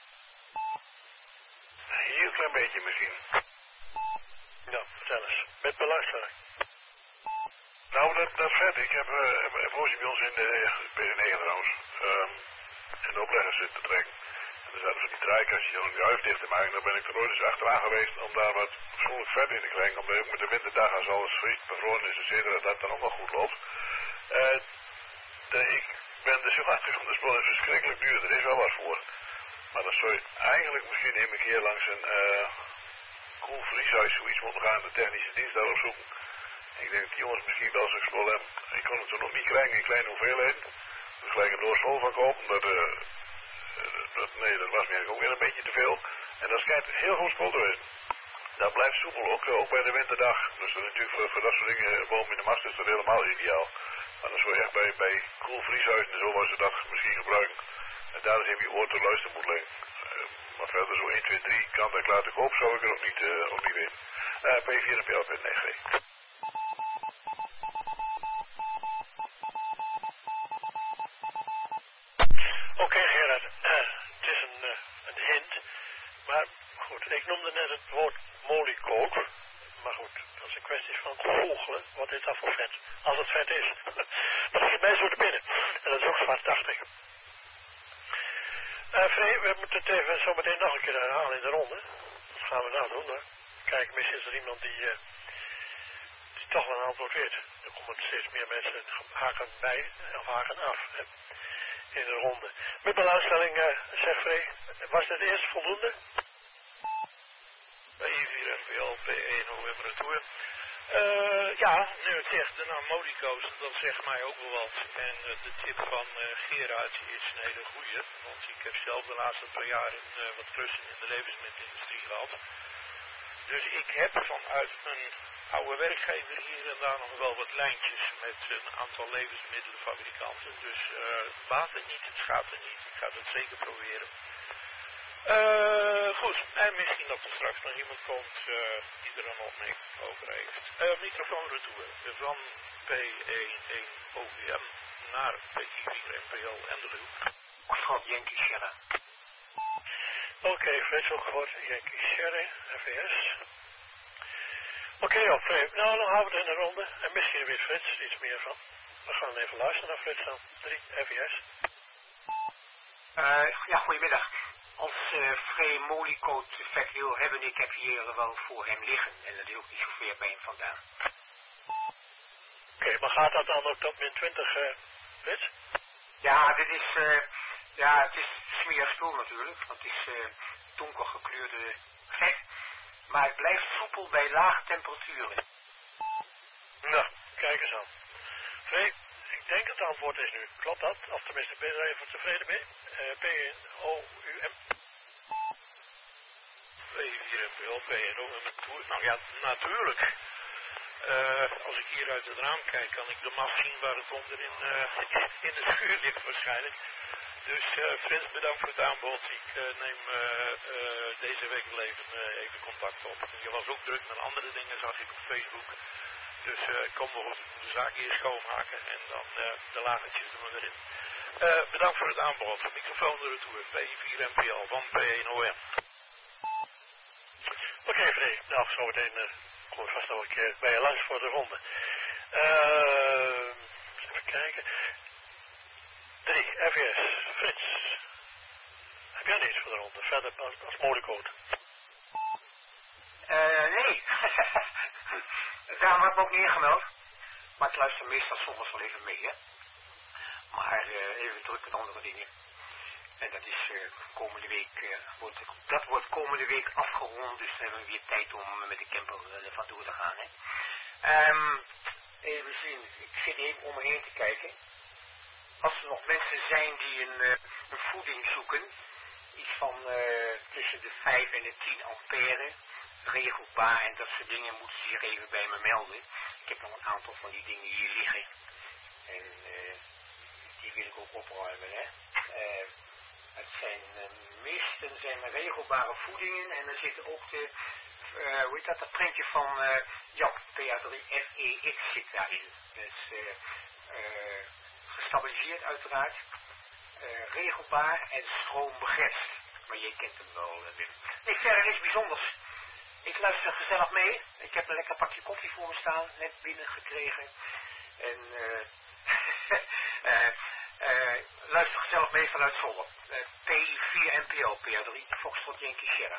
[SPEAKER 2] Een heel klein beetje misschien.
[SPEAKER 1] Ja, vertel eens. Met belangstelling.
[SPEAKER 2] Nou, dat, dat vet. Ik heb uh, een poosje bij ons in de P negen trouwens. Um, in de oplegger zitten te trekken. En er zaten van die draaikastjes om die huis dicht te maken. Dan ben ik er nooit eens achteraan geweest om daar wat fatsoenlijk vet in te krijgen. Omdat ook met de winterdag als alles friet bevroren is, et cetera, dat dat dan ook wel goed loopt. Uh, de, ik ben dus heel achter van de spullen is verschrikkelijk duur. Er is wel wat voor. Maar dan zou je eigenlijk misschien een keer langs een uh, koelvrieshuis zoiets moeten gaan. De technische dienst daar opzoeken. Ik denk dat die jongens misschien wel zo'n spul hebben. Ik kon het toen nog niet krijgen in kleine hoeveelheden. Dus gelijk een doos vol van kopen. Dat, uh, dat, nee, dat was me ook weer een beetje te veel. En dat schijnt heel goed spul te wezen. Dat blijft soepel, ook, ook bij de winterdag. Dus dat is natuurlijk voor, voor dat soort dingen, boven in de mast is dat helemaal ideaal. Maar dan zou je echt bij, bij koelvrieshuizen en zo was ze dat misschien gebruiken. En daar is even je oor te luisteren moet leggen. Uh, maar verder zo één, twee, drie kant en klaar te koop zou ik er ook niet, uh, ook niet weten. Uh, P vier P L punt N G.
[SPEAKER 1] Oké okay, Gerard, uh, het is een, uh, een hint. Maar goed, ik noemde net het woord molykool. Maar goed, dat is een kwestie van googelen. Wat is dat voor vet? Als het vet is. Dat schiet mij zo te binnen. En dat is ook zwart, dacht ik. Uh, Vree, we moeten het even zo meteen nog een keer herhalen in de ronde. Dat gaan we nou doen hoor. Kijk, misschien is er iemand die, uh, die toch wel een antwoord weet. Er komen steeds meer mensen haken bij of haken af. Hè, in de ronde. Met belangstelling, uh, zeg Vree, was dit eerst voldoende?
[SPEAKER 7] P vier F P L, P één O M retour. Uh, ja, nu het zegt de naam Molykoos, dat zegt mij ook wel wat. En uh, de tip van uh, Gerard is een hele goeie. Want ik heb zelf de laatste twee jaar uh, wat klussen in de levensmiddelenindustrie gehad. Dus ik heb vanuit een oude werkgever hier en daar nog wel wat lijntjes met een aantal levensmiddelenfabrikanten. Dus uh, baat het niet, het schaadt er niet. Ik ga het zeker proberen. Uh, goed, en misschien dat er straks nog iemand komt uh, die er een opmerking over heeft. Uh, microfoonretour van P één één O V M naar P vier N P L en de Luc.
[SPEAKER 8] Mevrouw Yankee Sierra.
[SPEAKER 1] Oké, okay, Frits, ook gehoord. Yankee Sierra, F V S. Oké, okay, op Frits. Nou, dan houden we het in de ronde. En misschien weet Frits iets meer van. We gaan even luisteren naar Frits dan. drie, F V S.
[SPEAKER 8] Uh, ja, goedemiddag. Als uh, Frey Molycoat effect wil hebben, ik heb hier wel voor hem liggen. En dat is ook niet zo ver bij hem vandaan.
[SPEAKER 1] Oké, okay, maar gaat dat dan ook tot min twintig, uh, Frits?
[SPEAKER 8] Ja, dit is, uh, ja, het is smerig spul natuurlijk. Want het is uh, donker gekleurde vet. Maar het blijft soepel bij lage temperaturen.
[SPEAKER 1] Nou, kijk eens aan. Frey, ik denk dat het antwoord is nu. Klopt dat? Of tenminste, ben je er even tevreden mee? Uh, P één O U M.
[SPEAKER 7] P vier N P L, P één O U M. Nou ja, natuurlijk. Uh, als ik hier uit het raam kijk, kan ik de mast zien waar het onderin uh, in de schuur ligt waarschijnlijk. Dus uh, Frits, bedankt voor het aanbod. Ik uh, neem uh, uh, deze week wel even, uh, even contact op. Je was ook druk met andere dingen, zag ik op Facebook. Dus uh, kom maar goed, ik moet de zaak eerst schoonmaken en dan uh, de lagertjes doen we erin. Uh, bedankt voor het aanbod. Microfoon de retour, P vier N P L van P één O M.
[SPEAKER 1] Oké, okay, Frey. Nou, zo meteen uh, kom ik vast nog een keer bij je langs voor de ronde. Uh, even kijken. drie, F S, Frits. Heb jij niets voor de ronde? Verder als, als Molycoat.
[SPEAKER 8] Uh, nee. Daarom heb ik me ook neergemeld. Maar ik luister meestal soms wel even mee, hè. Maar uh, even druk met andere dingen. En dat is uh, komende week, uh, wordt, dat wordt komende week afgerond, dus dan hebben we weer tijd om met de camper uh, van door te gaan, hè. Um, even zien, ik zit even om me heen te kijken. Als er nog mensen zijn die een, uh, een voeding zoeken, iets van uh, tussen de vijf en de tien ampère, regelbaar en dat soort dingen, moeten ze zich even bij me melden. Ik heb nog een aantal van die dingen hier liggen. En uh, die wil ik ook opruimen, hè. Uh, het zijn, uh, meesten zijn regelbare voedingen en er zit ook de, uh, hoe heet dat, dat printje van uh, J A P, P A drie F E X zit daarin. Dus uh, uh, gestabiliseerd uiteraard, uh, regelbaar en stroombegrensd. Maar je kent hem wel, uh, Wim. Nee, verder niks bijzonders. Ik luister gezellig mee. Ik heb een lekker pakje koffie voor me staan, net binnengekregen. En uh, uh, uh, luister gezellig mee vanuit Zwolle. Uh, P vier N P L, P A drie, Foxtrot Yankee Sierra.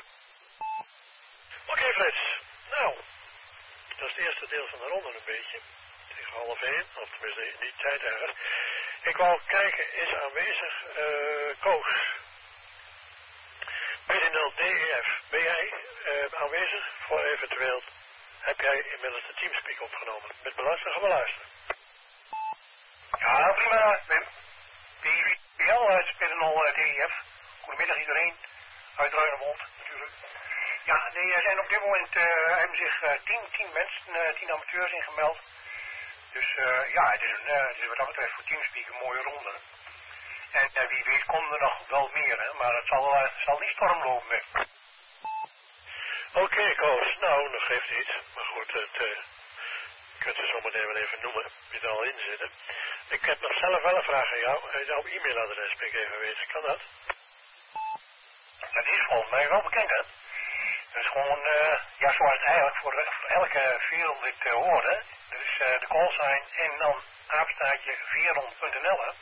[SPEAKER 1] Oké, okay, Frits. Nou, dat is het eerste deel van de ronde een beetje. Tegen half één, of tenminste in die tijd ergens. Ik wou kijken, is aanwezig uh, Koos. B nul D E F, ben jij uh, aanwezig voor eventueel, heb jij inmiddels de Teamspeak opgenomen? Met beluisteren gaan we luisteren.
[SPEAKER 5] Ja, prima, Wim. P V L uit P nul D E F. Goedemiddag iedereen. Uit Ruinemond natuurlijk. Ja, nee, er zijn op dit moment, uh, hebben zich uh, tien, tien mensen, uh, tien amateurs ingemeld. Dus uh, ja, het is, een, uh, het is wat dat betreft voor Teamspeak een mooie ronde. En uh, wie weet komen er nog wel meer, hè, maar het zal, uh, zal niet stormlopen met.
[SPEAKER 1] Oké, okay, Koos. Nou, dat geeft niet. Maar goed, het, uh, je kunt ze zometeen wel even noemen, wie er al in zitten. Ik heb nog zelf wel een vraag aan jou. Jouw e-mailadres ben ik even weten. Kan dat?
[SPEAKER 5] Dat is volgens mij wel bekend, hè. Dat is gewoon, uh, ja, zoals het eigenlijk voor, voor elke vierhonderd te horen. Dat is uh, de callsign en dan apenstaartje vierhonderd punt n l, hè.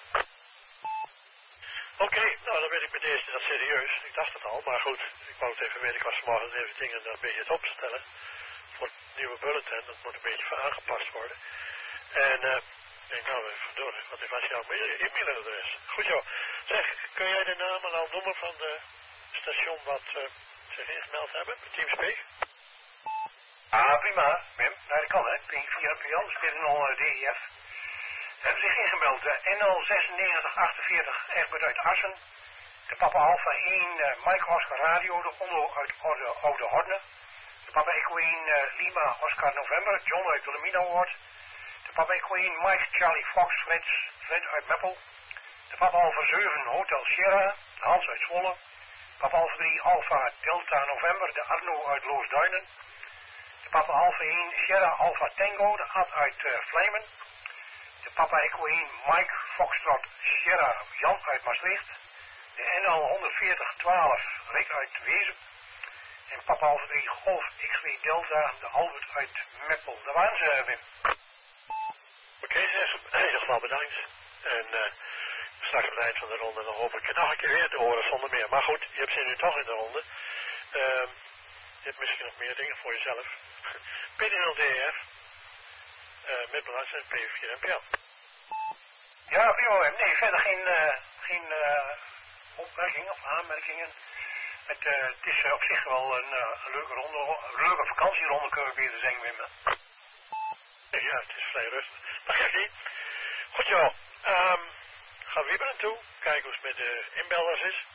[SPEAKER 1] Oké, okay, nou dan weet ik met deze dat serieus. Ik dacht het al, maar goed. Ik wou het even weten. Ik was vanmorgen even dingen een beetje het opstellen. Voor het nieuwe bulletin. Dat moet een beetje voor aangepast worden. En uh, ik denk, nou even door. Wat was jouw e-mailadres? Goed joh. Zeg, kun jij de namen al noemen van de station wat uh, zich ingemeld hebben? Teamspeak?
[SPEAKER 5] Ah, prima. Wim, nou dat kan hè. P vier P L, dus P nul D E F. Ze hebben zich ingemeld. De N L zesennegentig achtenveertig Egbert uit Assen. De Papa Alpha één uh, Mike Oscar Radio, de Ondo uit Oude, Oude Horne. De Papa Echo één uh, Lima Oscar November, John uit Wilhelmina-Woord. De Papa Echo één Mike Charlie Fox Frits, Fred uit Meppel. De Papa Alpha zeven Hotel Sierra, Hans uit Zwolle.
[SPEAKER 9] Papa Alpha drie Alpha Delta November, de Arno uit Loosduinen. De Papa Alpha één Sierra Alpha Tango, de Ad uit uh, Vlijmen. De Papa Echo één Mike Foxtrot Sierra Jan uit Maastricht. De N L honderdveertig twaalf Rick uit Wezen. En Papa Alpha drie Golf X twee Delta, de Albert uit Meppel. Daar waren ze, Wim.
[SPEAKER 1] Oké, okay, zeg. In ieder geval bedankt. En uh, straks aan het eind van de ronde dan hoop ik nog een keer weer te horen zonder meer. Maar goed, je hebt ze nu toch in de ronde. Uh, je hebt misschien nog meer dingen voor jezelf. P D nul D F. Uh, met balans en P vier M P L.
[SPEAKER 9] Ja, prima. Nee, verder geen, uh, geen uh, opmerkingen of aanmerkingen. Het, uh, het is uh, op zich wel een, uh, een leuke ronde, een leuke vakantieronde kunnen we beter zeggen, Wim.
[SPEAKER 1] Ja, het is vrij rustig. Dat geeft niet. Goed joh. Um, gaan we weer naartoe. Kijken hoe het met de inbelders is.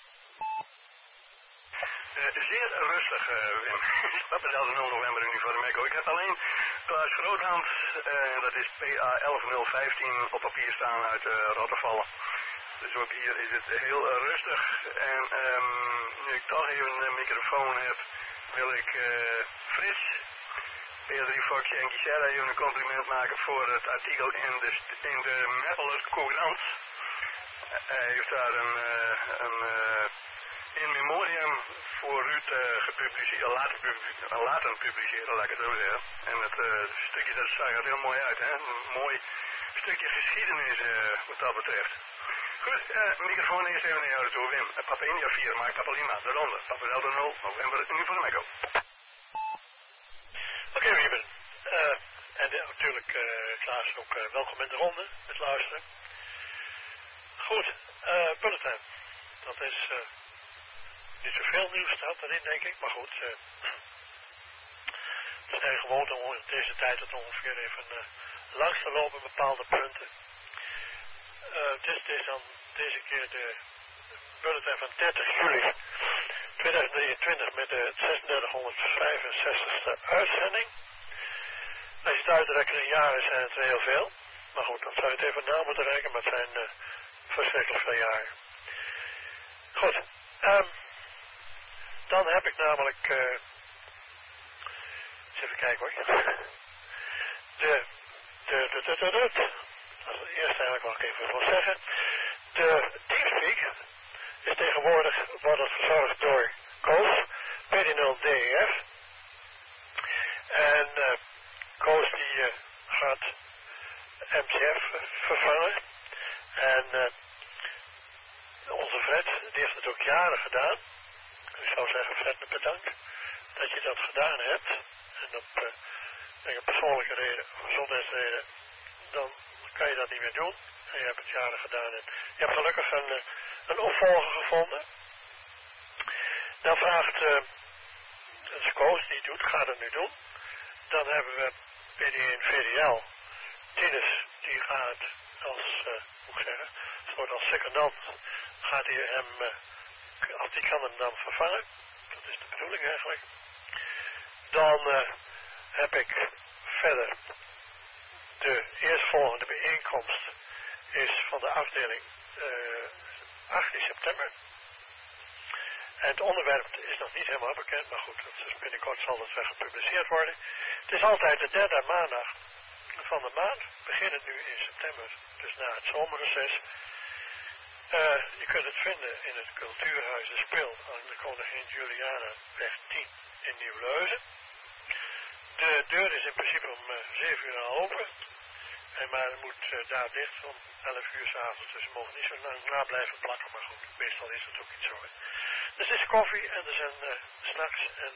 [SPEAKER 2] Uh, zeer rustig, uh, Wim. Dat is nul november uniform Echo. Ik heb alleen Klaas Groothand, uh, dat is P A elf nul vijftien, op papier staan uit uh, Rottervallen. Dus ook hier is het heel uh, rustig. En um, nu ik toch even een microfoon heb, wil ik uh, Frits, P drie Foxje en Gisela even een compliment maken voor het artikel in de, in de Meppeler Courant. Uh, hij heeft daar een, uh, een uh, in memoriam voor Ruud uh, gepubliceerd, laten, publi laten publiceren, laat ik het zo zeggen. En het uh, stukje, dat zag er heel mooi uit, hè? Een mooi stukje geschiedenis uh, wat dat betreft. Goed, uh, microfoon eerst even naar jou toe, Wim. Uh, Papa India vier, Mike Papa Lima, de ronde. Papa Delta nul, november, uniform Echo.
[SPEAKER 1] Oké, okay, Wieber. Uh, en uh, natuurlijk, uh, Klaas, ook uh, welkom in de ronde, met luisteren. Goed, uh, bulletin. Dat is uh, niet zoveel nieuws staat erin, denk ik, maar goed. Uh, het is eigenlijk gewoon om in deze tijd het ongeveer even uh, langs te lopen bepaalde punten. Uh, het, is, het is dan deze keer de bulletin van dertig juli tweeduizend drieëntwintig met de zesduizend zeshonderdvijfenzestigste uitzending. Als je het uitrekent in jaren zijn het er heel veel. Maar goed, dan zou je het even na moeten rekenen, maar het zijn uh, verschrikkelijk veel jaren. Goed, um, dan heb ik namelijk, uh, eens even kijken hoor. De, de, de, de, de, de, dat is het eerste eigenlijk wat ik even wil zeggen. De Teamspeak is tegenwoordig, wordt het verzorgd door Koos, P D nul D E F. En uh, Koos die uh, gaat M C F uh, vervangen. En uh, onze Fred, die heeft het ook jaren gedaan. Ik zou zeggen, Fred, bedankt dat je dat gedaan hebt. En op uh, denk een persoonlijke reden, gezondheidsreden, dan kan je dat niet meer doen. En je hebt het jaren gedaan. En je hebt gelukkig een, uh, een opvolger gevonden. Dan vraagt uh, de Koos die het doet, gaat het nu doen. Dan hebben we P D één V D L. Tinus, die gaat als, uh, hoe ik zeggen, soort als secondant, gaat hij hem, uh, als die kan hem dan vervangen. Dat is de bedoeling eigenlijk. Dan uh, heb ik verder de eerstvolgende bijeenkomst is van de afdeling uh, achttien september. En het onderwerp is nog niet helemaal bekend, maar goed, dat is binnenkort zal het weer gepubliceerd worden. Het is altijd de derde maandag van de maand, beginnend nu in september, dus na het zomerreces. Uh, je kunt het vinden in het Cultuurhuis De Spil aan de Koningin Julianaweg tien in Nieuw-Leuzen. De deur is in principe om uh, zeven uur al open. En maar het moet uh, daar dicht om elf uur 's avonds. Dus we mogen niet zo lang na blijven plakken. Maar goed, meestal is het ook niet zo. Hè. Dus er is koffie en er zijn uh, snacks en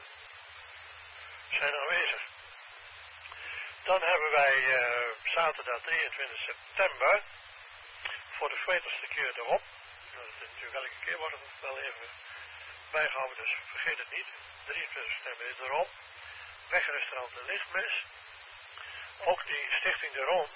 [SPEAKER 1] zijn aanwezig. Dan hebben wij uh, zaterdag drieëntwintig september voor de veertigste keer erop. Nou, dat is natuurlijk elke keer wordt het wel even bijgehouden, dus vergeet het niet. drieëntwintig september is erop. Wegrestaurant De Lichtmis. Ook die Stichting De Roon,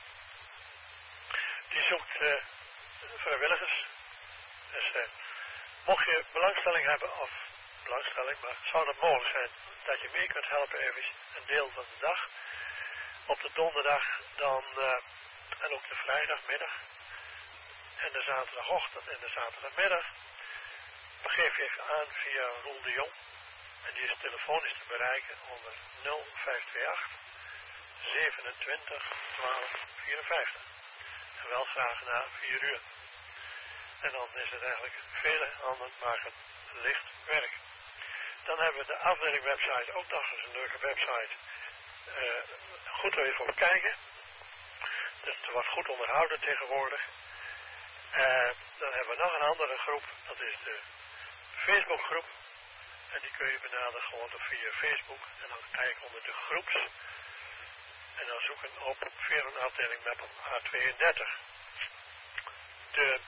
[SPEAKER 1] die zoekt uh, vrijwilligers. Dus uh, mocht je belangstelling hebben, of belangstelling, maar zou dat mogelijk zijn dat je mee kunt helpen even een deel van de dag. Op de donderdag dan, uh, en ook de vrijdagmiddag. En de zaterdagochtend en de zaterdagmiddag. geef je even aan via Roel de Jong. En die is telefonisch te bereiken onder nul vijf twee acht zevenentwintig twaalf vierenvijftig. En wel graag na vier uur. En dan is het eigenlijk vele handen maken licht werk. Dan hebben we de afdeling website, ook nog eens een leuke website. Uh, goed even op kijken. Dus het wordt goed onderhouden tegenwoordig. Uh, dan hebben we nog een andere groep, dat is de Facebookgroep. En die kun je benaderen gewoon via Facebook. En dan kijken onder de groeps. En dan zoeken op veeronafdeling Meppel A tweeëndertig. De,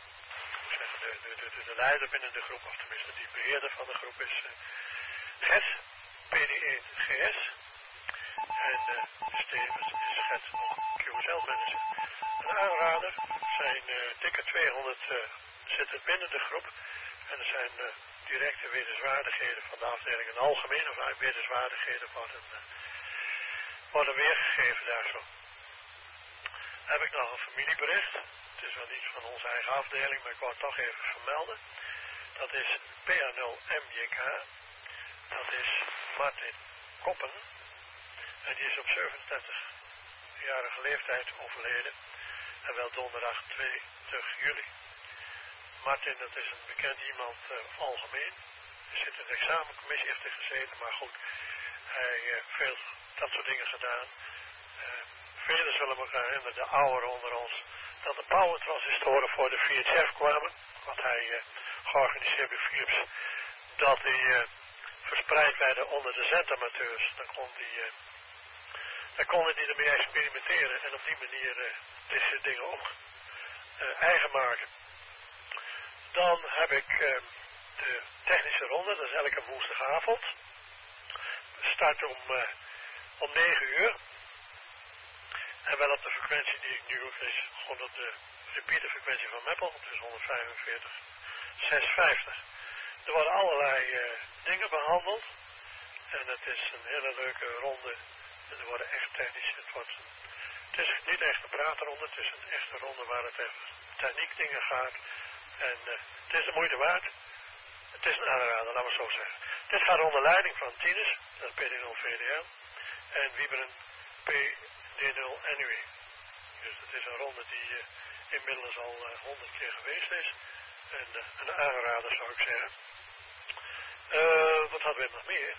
[SPEAKER 1] de, de, de, de leider binnen de groep, of tenminste die beheerder van de groep is uh, Gert, P D één G S. En uh, Stevens is Gert Q S L manager. Een aanrader zijn uh, dikke tweehonderd uh, zitten binnen de groep. En er zijn uh, directe wetenswaardigheden van de afdeling en algemene wetenswaardigheden worden, uh, worden weergegeven daar zo. Dan heb ik nog een familiebericht. Het is wel niet van onze eigen afdeling, maar ik wou het toch even vermelden. Dat is P A nul M J K. Dat is Martin Koppen. En die is op zevenentwintigjarige leeftijd overleden. En wel donderdag tweeëntwintig juli. Martin, dat is een bekend iemand uh, algemeen. Hij zit in de examencommissie, heeft er gezeten, maar goed. Hij heeft uh, veel dat soort dingen gedaan. Uh, velen zullen elkaar herinneren, de ouderen onder ons, dat de powertransistoren voor de V H F kwamen. Wat hij uh, georganiseerd bij Philips. Dat die uh, verspreid werden onder de zendamateurs. Dan kon die... Uh, Dan konden die ermee experimenteren en op die manier uh, deze dingen ook uh, eigen maken. Dan heb ik uh, de technische ronde, dat is elke woensdagavond. Start om, uh, om negen uur. En wel op de frequentie die ik nu ook is, gewoon op de repeater frequentie van Meppel, dus honderdvijfenveertig zeshonderdvijftig. Er worden allerlei uh, dingen behandeld. En het is een hele leuke ronde. En er worden echt technisch, het, wordt een, het is niet echt een praatronde, het is een echte ronde waar het echt techniek dingen gaat. En uh, het is de moeite waard. Het is een aanrader, laten we het zo zeggen. Dit gaat onder leiding van Tinus, dat is P D nul V D L, en Wieberen P D nul N U E. Dus het is een ronde die uh, inmiddels al honderd uh, keer geweest is. En uh, een aanrader zou ik zeggen. Uh, wat hadden we nog meer?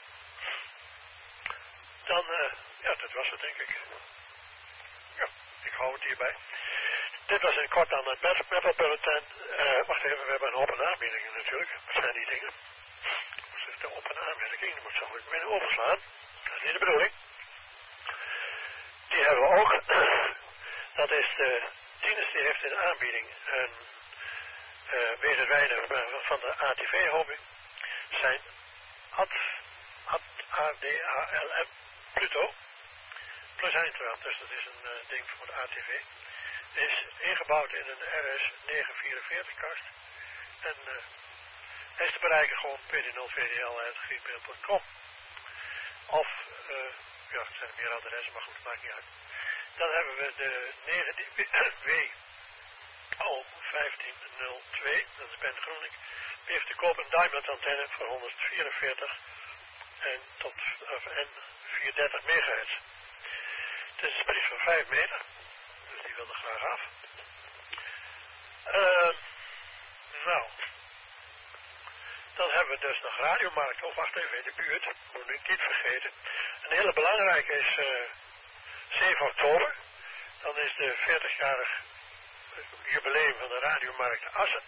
[SPEAKER 1] Dan, uh, ja, dat was het denk ik. Ja, ik hou het hierbij. Dit was in kort dan het Meppel Bulletin. Uh, wacht even, we hebben een open aanbiedingen natuurlijk. Wat zijn die dingen? Dat is de open aanbieding, die moet zo goed binnen openslaan. Dat is niet de bedoeling. Die hebben we ook. Dat is de Tinus, die heeft in aanbieding een uh, wederwijder van de A T V-hobby. Zijn Ad, Ad, A D A L M Pluto plus Eindtraan, dus dat is een uh, ding voor de A T V. Is ingebouwd in een R S negenhonderdvierenveertig kast. En uh, hij is te bereiken gewoon P D nul V D L uit gmail punt com. Of, uh, ja, het zijn meer adressen, maar goed, maakt niet uit. Dan hebben we de negentien W O vijftien nul twee, dat is Ben Groening. Die heeft te koop een diamond antenne voor honderdvierenveertig en tot of, en vierhonderddertig megahertz. Het is een brief van vijf meter, dus die wil er graag af. Uh, nou, dan hebben we dus nog radiomarkt. Oh, wacht even, in de buurt, moet ik niet vergeten. Een hele belangrijke is uh, zeven oktober. Dan is de veertigjarig jubileum van de radiomarkt Assen.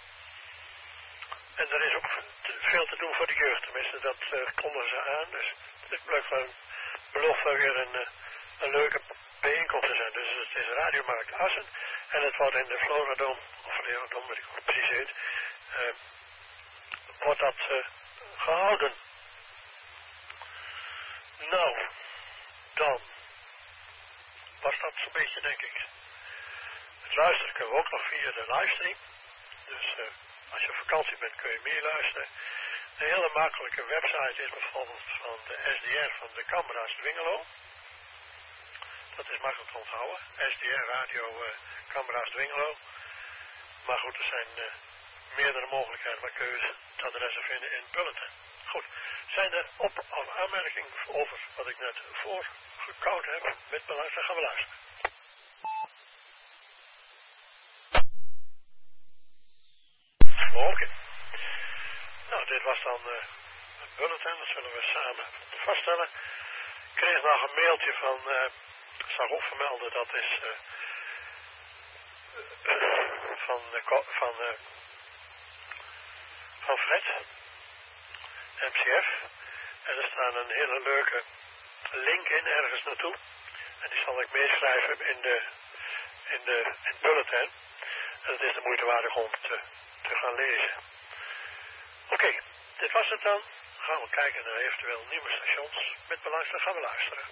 [SPEAKER 1] En er is ook veel te doen voor de jeugd, tenminste dat uh, konden ze aan. Dus het belooft wel, belooft wel weer een, uh, een leuke bijeenkomst te zijn. Dus het is radiomarkt Assen. En het wordt in de Floradome, of Leonardome, weet ik hoe het precies heet, uh, wordt dat uh, gehouden. Nou, dan was dat zo'n beetje, denk ik. Het luisteren kunnen we ook nog via de livestream. Dus uh, als je op vakantie bent kun je meer luisteren. Een hele makkelijke website is bijvoorbeeld van de S D R van de Camera's Dwingelo. Dat is makkelijk te onthouden. S D R Radio uh, Camera's Dwingelo. Maar goed, er zijn uh, meerdere mogelijkheden met keuze te adressen vinden in Bulletin. Goed, zijn er op- of aanmerkingen over wat ik net voorgekoud heb met beluisteren? Gaan we luisteren. Oké. Okay. Nou, dit was dan uh, het bulletin, dat zullen we samen vaststellen. Ik kreeg nog een mailtje van, uh, ik zag ook vermelden, dat is uh, van, uh, van, uh, van Fred, M C F. En er staat een hele leuke link in ergens naartoe. En die zal ik meeschrijven in de, in de in het bulletin. En het is de moeite waard om te, te gaan lezen. Oké, okay, dit was het dan. Gaan we kijken naar eventueel nieuwe stations. Met beluisteren gaan we luisteren.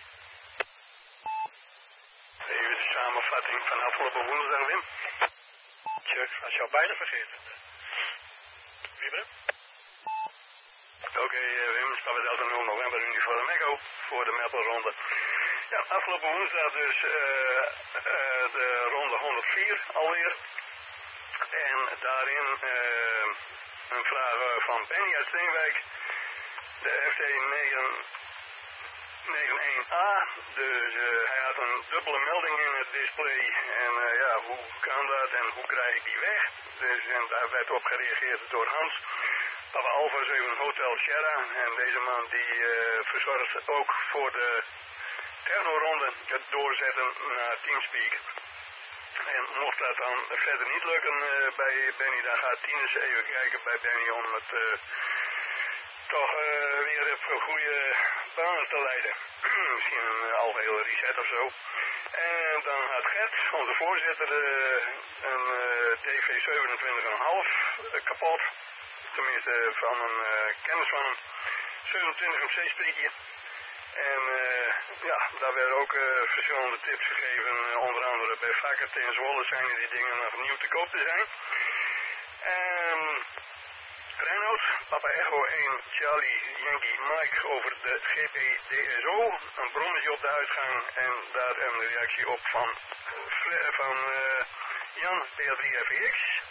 [SPEAKER 2] Even de samenvatting van afgelopen woensdag, Wim.
[SPEAKER 1] Chuck, als je al bijna vergeten. Wim?
[SPEAKER 2] Oké, okay, uh, Wim, Papa Delta nul november uniform Echo voor de Meppelronde. Ja, afgelopen woensdag dus uh, uh, de ronde honderdvier alweer. En daarin uh, een vraag van Penny uit Steenwijk. De F T negen één A. Dus uh, hij had een dubbele melding in het display. En uh, ja, hoe kan dat en hoe krijg ik die weg? Dus en daar werd op gereageerd door Hans. Papa Alpha zeven Hotel Sierra. En deze man die uh, verzorgt ook voor de technoronde het doorzetten naar Teamspeak. En mocht dat dan verder niet lukken uh, bij Benny, dan gaat Tines even kijken bij Benny om het uh, toch uh, weer op goede banen te leiden. Misschien een uh, algehele reset of zo. En dan had Gert, onze voorzitter, uh, een uh, D V zevenentwintig komma vijf uh, kapot. Tenminste van een uh, kennis van hem. zevenentwintig M C-sprietje. En uh, ja, daar werden ook uh, verschillende tips gegeven. Uh, onder andere bij Vakkert in Zwolle zijn die dingen nog nieuw te koop te zijn. En Reinoud, Papa Echo één, Charlie, Yankee, Mike over de G P D S O. Een bronnetje op de uitgang en daar een reactie op van, uh, van uh, Jan, P A drie F X.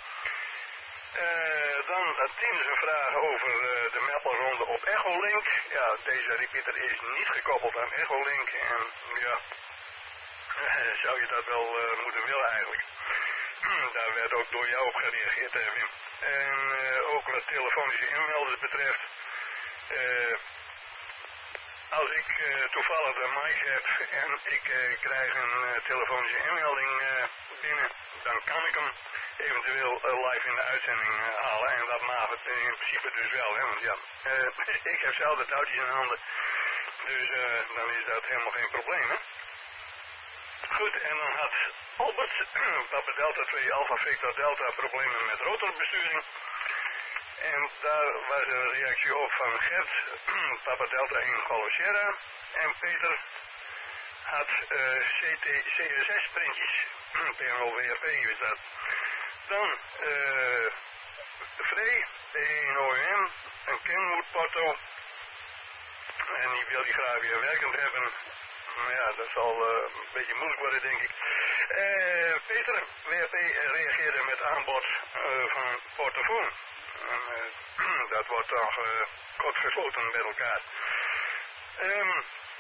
[SPEAKER 2] Uh, dan uh, Tien een vraag over uh, de Meppelronde op Echolink. Ja, deze repeater is niet gekoppeld aan Echolink. En ja, uh, zou je dat wel uh, moeten willen eigenlijk. Daar werd ook door jou op gereageerd, hè, Wim. En uh, ook wat telefonische inmelders betreft. Uh, als ik uh, toevallig de mic heb en ik uh, krijg een uh, telefonische inmelding uh, binnen, dan kan ik hem eventueel uh, live in de uitzending uh, halen. En dat mag het in principe dus wel, hè. Want ja, uh, ik heb zelf de touwtjes in handen. Dus uh, dan is dat helemaal geen probleem, hè. Goed, en dan had Albert, Papa Delta twee Alpha Victor Delta, problemen met rotorbesturing. En daar was een reactie op van Gert, Papa Delta één Golf Sierra. En Peter had uh, C S S-printjes, P N O W R P is dat. Dan uh, Frey, P één O M, een Kenwood Porto. En die wil die graag weer werkend hebben. Maar ja, dat zal uh, een beetje moeilijk worden, denk ik. Uh, Peter, W R P, reageerde met aanbod uh, van portofoon. En, uh, dat wordt toch uh, kort gesloten met elkaar. Um,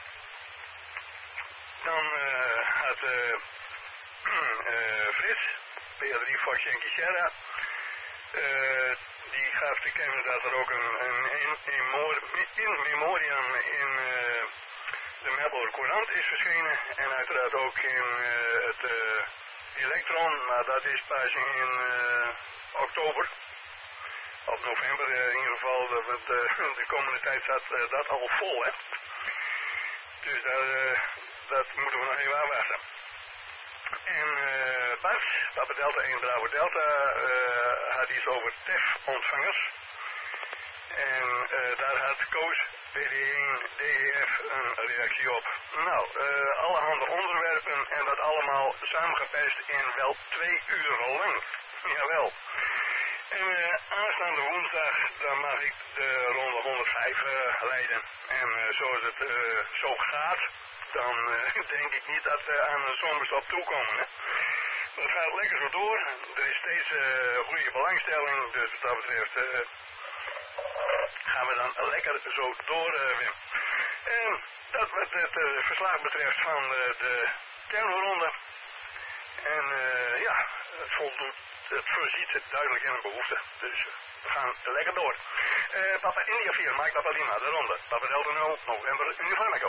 [SPEAKER 2] dan uh, had uh, uh, Frits, P A drie Fox Yankee Sierra, uh, die gaf te kennen dat er ook een, een, een, een in memoriam in uh, de Meppel Courant is verschenen. En uiteraard ook in uh, het uh, Electron, maar dat is pas in uh, oktober. Of november uh, in ieder geval, dat het, uh, de komende tijd staat uh, dat al vol, hè. Dus daar, uh, dat moeten we nog even afwachten. En uh, Bart, Papa Delta één Bravo Delta, uh, had iets over T E F-ontvangers. En uh, daar had Koos, B D één D E F, een reactie op. Nou, uh, allerhande onderwerpen en dat allemaal samengepest in wel twee uur lang. Jawel. En uh, aanstaande woensdag, dan mag ik de ronde honderdvijf uh, leiden. En uh, zoals het uh, zo gaat, dan uh, denk ik niet dat we aan een zomerstop toekomen. Hè? Dat gaat lekker zo door. Er is steeds uh, goede belangstelling, dus wat dat betreft uh, gaan we dan lekker zo door, uh, Wim. En dat wat het uh, verslag betreft van uh, de tuinronde. En uh, ja, het voldoet, het voorziet het duidelijk in een behoefte. Dus uh, we gaan lekker door. Uh, Papa India vier, Mike Papa Lima, de ronde. Papa Delta nul, november, Uniform Echo.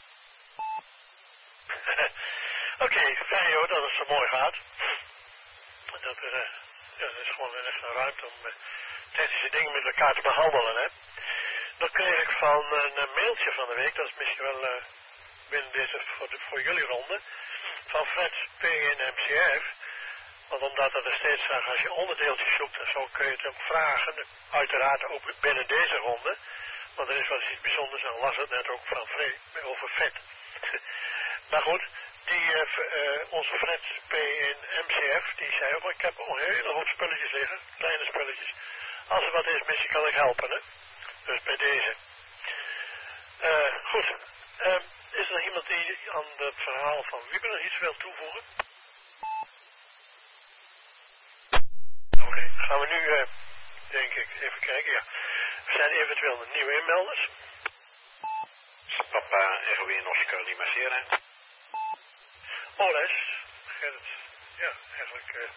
[SPEAKER 1] Oké, okay, fijn hoor dat het zo mooi gaat. Dat er, uh, ja, dat is gewoon echt een ruimte om uh, technische dingen met elkaar te behandelen, hè. Dat kreeg ik van een, een mailtje van de week, dat is misschien wel uh, binnen deze, voor, de, voor jullie ronde, van Fred P in M C F. Want omdat dat er steeds zag, als je onderdeeltjes zoekt en zo kun je het ook vragen, uiteraard ook binnen deze ronde. Want er is wel eens iets bijzonders, en las het net ook van Fred, over vet. Maar goed, die, uh, uh, onze Fred P in M C F, die zei ook, ik heb een hele hoop spulletjes liggen, kleine spulletjes. Als er wat is, misschien kan ik helpen, hè. Dus bij deze. Uh, goed, uh, is er nog iemand die aan het verhaal van Wieber nog iets wil toevoegen? Oké, okay, gaan we nu, uh, denk ik, even kijken, ja. Er zijn eventueel nieuwe inmelders.
[SPEAKER 6] Papa Erwin Oscar Lima Sierra.
[SPEAKER 1] Oles, Gerrit, ja, eigenlijk, uh,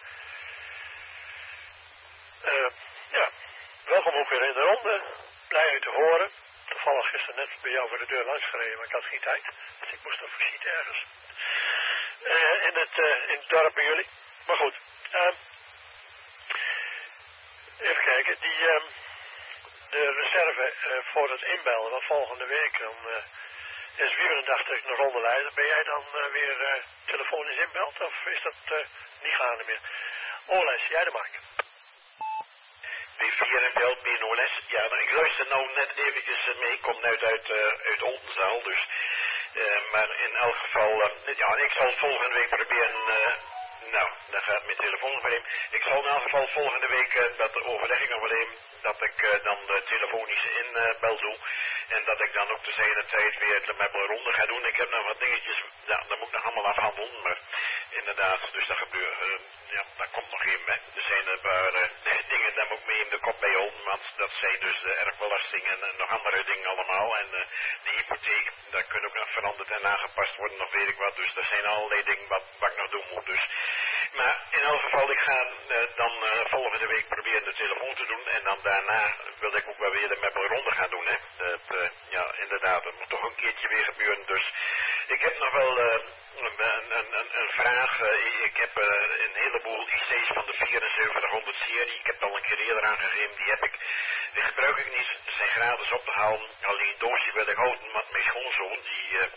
[SPEAKER 1] uh, ja, welkom ook weer in de ronde. Blij u te horen. Toevallig gisteren net bij jou voor de deur langs gereden, maar ik had geen tijd. Dus ik moest op visite ergens. Uh, in, het, uh, in het dorp bij jullie. Maar goed. Uh, even kijken. Die, uh, de reserve uh, voor het inbellen van volgende week. Dan uh, is weer een dag tegen een ronde leider. Ben jij dan uh, weer uh, telefonisch inbelt? Of is dat uh, niet gaande meer? Oles, jij de maak.
[SPEAKER 6] B vier en Bel, B N O S. Ja, ik luister nou net eventjes mee. Ik kom net uit, uh, uit Oldenzaal, dus. Uh, maar in elk geval, uh, ja, ik zal volgende week proberen, uh, nou, dan gaat mijn telefoon voor hem. Ik zal in elk geval volgende week uh, dat de overleggingen voor hem, dat ik uh, dan de telefonische inbel uh, doe. En dat ik dan ook te zijner tijd weer de mebbel ronde ga doen. Ik heb nog wat dingetjes, ja, dat moet ik nog allemaal afhandelen, maar inderdaad, dus dat gebeurt, uh, ja, dat komt nog in. Hè. Er zijn een paar uh, dingen, daar moet ik mee in de kop bij houden, want dat zijn dus de erfbelasting en uh, nog andere dingen allemaal. En uh, de hypotheek, dat kan ook nog veranderd en aangepast worden, nog weet ik wat. Dus er zijn allerlei dingen wat, wat ik nog doen moet. Dus. Maar in elk geval, ik ga uh, dan uh, volgende week proberen de telefoon te doen. En dan daarna wil ik ook wel weer de mebbel ronde gaan doen. Hè. Dat, uh, ja, inderdaad, dat moet toch een keertje weer gebeuren. Dus ik heb nog wel uh, een, een, een, een vraag. Uh, ik heb uh, een heleboel I C's van de vierenzeventighonderd serie. Ik heb al een keer eerder aangegeven. Die heb ik, die gebruik ik niet. Ze zijn gratis op te halen. Alleen een doosje wil ik houden, want mijn schoonzoon die... Uh,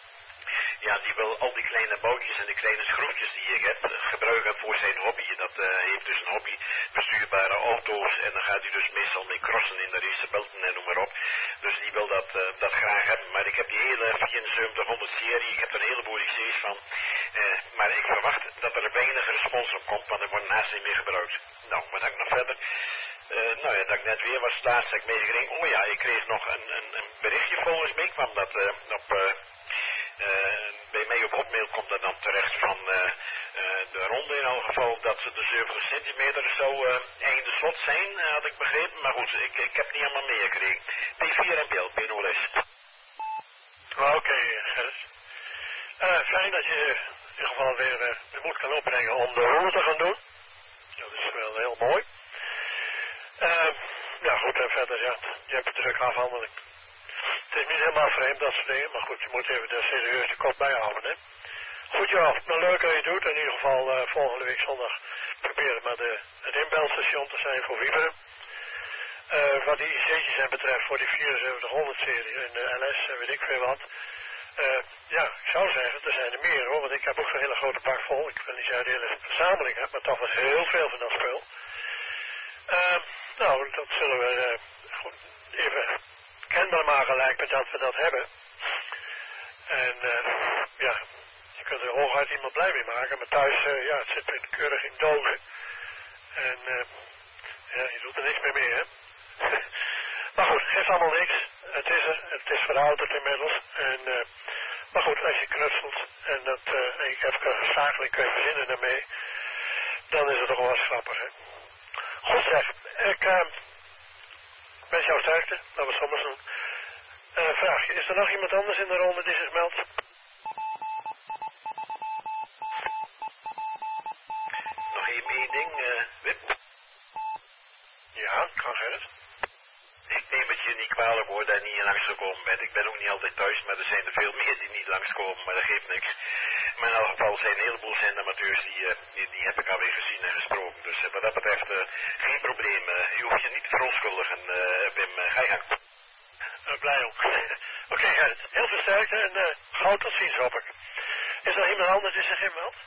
[SPEAKER 6] Ja, die wil al die kleine boutjes en die kleine schroefjes die ik heb gebruiken voor zijn hobby. Dat uh, heeft dus een hobby, bestuurbare auto's en dan gaat hij dus meestal mee crossen in de racebelten en noem maar op. Dus die wil dat, uh, dat graag hebben. Maar ik heb die hele vierenzeventighonderd serie, ik heb er een heleboel I C's van. Uh, maar ik verwacht dat er weinig respons op komt, want er wordt naast niet meer gebruikt. Nou, wat heb ik nog verder? Uh, nou ja, dat ik net weer was, laatst heb ik meegekregen. Oh ja, ik kreeg nog een, een, een berichtje volgens mij, kwam dat uh, op... Uh, Uh, bij mij op hotmail komt dat dan terecht van uh, uh, de ronde in elk geval dat ze de zeventig centimeter zo uh, einde slot zijn, uh, had ik begrepen. Maar goed, ik, ik heb niet allemaal meegekregen. P vier en beeld, B N O S.
[SPEAKER 1] Oké, okay, Gerrit. Uh, fijn dat je in ieder geval weer uh, de moed kan opbrengen om de ronde te gaan doen. Dat is wel heel mooi. Uh, ja goed, en verder, ja, je hebt het druk afhandeling. Het is niet helemaal vreemd, dat soort dingen, maar goed, je moet even de serieuze kop bijhouden, hè. Goed joh, nou leuk dat je het doet. In ieder geval uh, volgende week zondag proberen maar de, het inbelstation te zijn voor Wieberen. Uh, wat die I C'tjes betreft voor die vierenzeventighonderd serie en de L S en weet ik veel wat. Uh, ja, ik zou zeggen, er zijn er meer hoor, want ik heb ook zo'n hele grote bak vol. Ik wil niet zeggen de hele verzameling heb, maar toch was heel veel van dat spul. Uh, nou, dat zullen we uh, goed even kenbaar maken, lijkt me dat we dat hebben. En uh, ja, je kunt er hooguit iemand blij mee maken, maar thuis, uh, ja, het zit in, keurig in dozen. En uh, ja, je doet er niks meer mee, hè. Maar goed, geeft allemaal niks. Het is er, het is verouderd inmiddels. En uh, Maar goed, als je knutselt en dat uh, en ik heb zakelijk kun je verzinnen daarmee, dan is het toch wel eens grappig, hè. Goed zeg, ik uh, wens jou sterkte, laten we het soms doen. Uh, vraagje, is er nog iemand anders in de ronde die zich meldt?
[SPEAKER 6] Nog één, één ding, uh, Wip?
[SPEAKER 1] Ja, kan Gerrit.
[SPEAKER 6] Ik neem het je niet kwalijk hoor, dat je niet langsgekomen bent. Ik ben ook niet altijd thuis, maar er zijn er veel meer die niet langskomen, maar dat geeft niks. Maar in elk geval zijn een heleboel zendamateurs die, uh, die, die heb ik alweer gezien en gesproken. Dus uh, wat dat betreft uh, geen probleem. Uh, je hoeft je niet te verontschuldigen, uh, Wim. Uh, ga je gang.
[SPEAKER 1] Uh, blij ook. Oké okay, Gerrit, heel veel sterkte en uh, gauw tot ziens hoop ik. Is er iemand anders die zich inmeldt?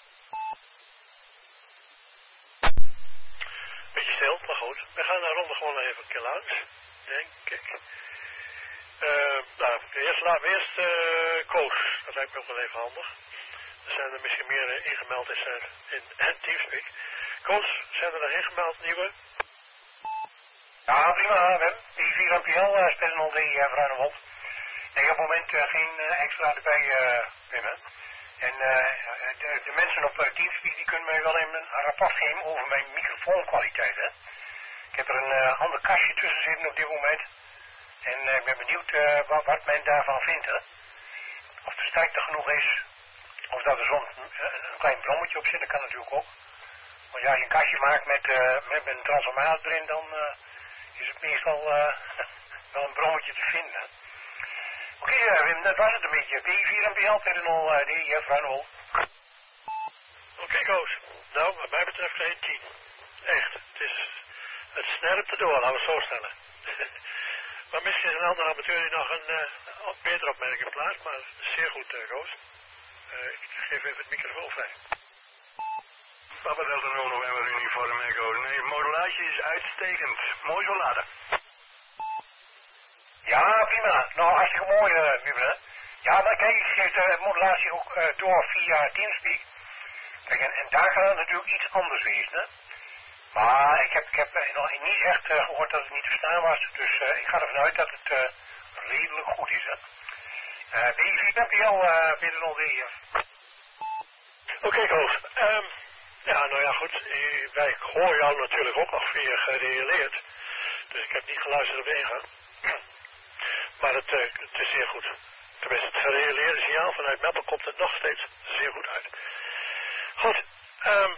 [SPEAKER 1] Beetje stil, maar goed. We gaan de ronde gewoon even een keer langs, denk ik. Uh, nou, eerst laten we eerst uh, Koos. Dat lijkt me ook wel even handig. Er zijn er misschien meer uh, ingemeld is, uh, in, in Teamspeak. Koos, zijn er nog ingemeld, nieuwe?
[SPEAKER 9] Ja, prima, Wim. Die vier M P L uh, spelen al die uh, Bruine Wolf. Nee, op het moment uh, geen uh, extra erbij, uh, Wim, hè. En uh, de, de mensen op uh, Teamspeak die kunnen mij wel even een rapport geven over mijn microfoonkwaliteit, hè. Ik heb er een uh, ander kastje tussen zitten op dit moment. En uh, ik ben benieuwd uh, wat, wat men daarvan vindt, hè. Of de sterkte genoeg is. Of dat er zo'n een klein brommetje op zit, dat kan natuurlijk ook. Want ja, als je een kastje maakt met, uh, met een transformator erin, dan uh, is het meestal uh, wel een brommetje te vinden. Oké, okay, uh, Wim, dat was het een beetje. D vier M P L tegen nul, uh, D F Ruinhol.
[SPEAKER 1] Oké, okay, Koos. Nou, wat mij betreft geen tien. Echt. Het is... Het snerpt erdoor, laten we het zo stellen. Maar misschien is een andere amateur die nog een uh, betere opmerking plaatst, maar zeer goed, uh, Koos. Uh, ik geef even het microfoon vrij.
[SPEAKER 2] Papa Delta nul November Uniform Echo. Nee, modulatie is uitstekend. Mooi zo laden.
[SPEAKER 9] Ja, prima. Nou, hartstikke mooi, uh, Wim. Ja, maar kijk, ik geef de modulatie ook uh, door via Teamspeak. Kijk, en, en daar kan het natuurlijk iets anders wezen, hè. Maar ik heb, ik heb uh, nog niet echt uh, gehoord dat het niet te verstaan was. Dus uh, ik ga ervan uit dat het uh, redelijk goed is, hè. Uh, B vier M P L uh, binnen al die... Uh.
[SPEAKER 1] Oké, okay, Koos. Um, ja, nou ja, goed. Wij horen jou natuurlijk ook nog via gereëleerd. Dus ik heb niet geluisterd op de ingang. Maar het, uh, het is zeer goed. Tenminste, het gereëleerde signaal vanuit Meppel komt het nog steeds zeer goed uit. Goed. Um,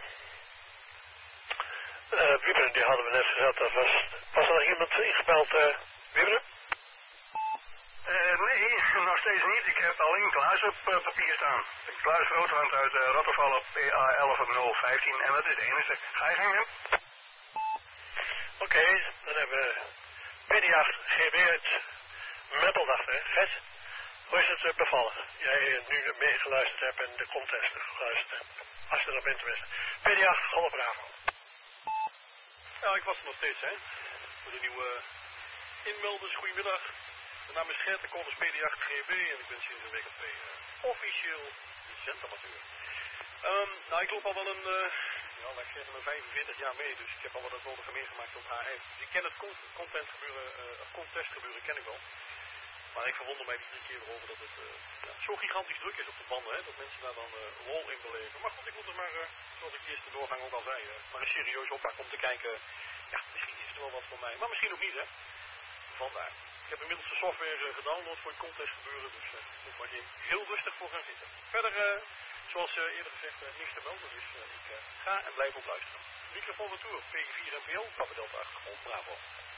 [SPEAKER 1] uh, Wieberen, die hadden we net gezegd. Dat was, was er nog iemand ingebeld, uh, Wieberen?
[SPEAKER 2] Uh, nee, nog steeds niet. Ik heb alleen Klaas op uh, papier staan. Klaas Roodhand uit uh, Rotterval op P A elf op nul vijftien. En dat is de enige. Ga je gang, Wim?
[SPEAKER 1] Oké, okay, dan hebben we P D acht G B uit Meppel, dacht ik. Vet. Hoe is het uh, bevallen? Jij uh, nu meegeluisterd hebt en de contest geluisterd hebt. Als je er nog bent tenminste. P D acht, Golf Bravo.
[SPEAKER 3] Ja, ik was er nog steeds, hè. Voor de nieuwe inmelders, goedemiddag. Mijn naam is Gert, ik kom als P D acht G B en ik ben sinds een week of twee uh, officieel zenderamateur. Um, nou, ik loop al wel een, uh, ja, laat ik zeggen, een vijfenveertig jaar mee, dus ik heb al wat het nodige meegemaakt op H F. Dus ik ken het content gebeuren, uh, contest gebeuren, ken ik wel. Maar ik verwonder mij iedere keer erover dat het uh, ja, zo gigantisch druk is op de banden, hè, dat mensen daar dan uh, rol in beleven. Maar goed, ik moet er maar, uh, zoals ik de eerste doorgang ook al zei, uh, maar een serieus oppakken om te kijken, ja, misschien is het wel wat voor mij, maar misschien ook niet, hè. Vandaar. Ik heb inmiddels de software uh, gedownload voor het contest gebeuren, dus uh, ik moet maar hier heel rustig voor gaan zitten. Verder, uh, zoals uh, eerder gezegd, uh, niks te melden, dus uh, ik uh, ga en blijf op luisteren. Microfoon retour, P vier M P L, Papa Delta achtergrond, bravo.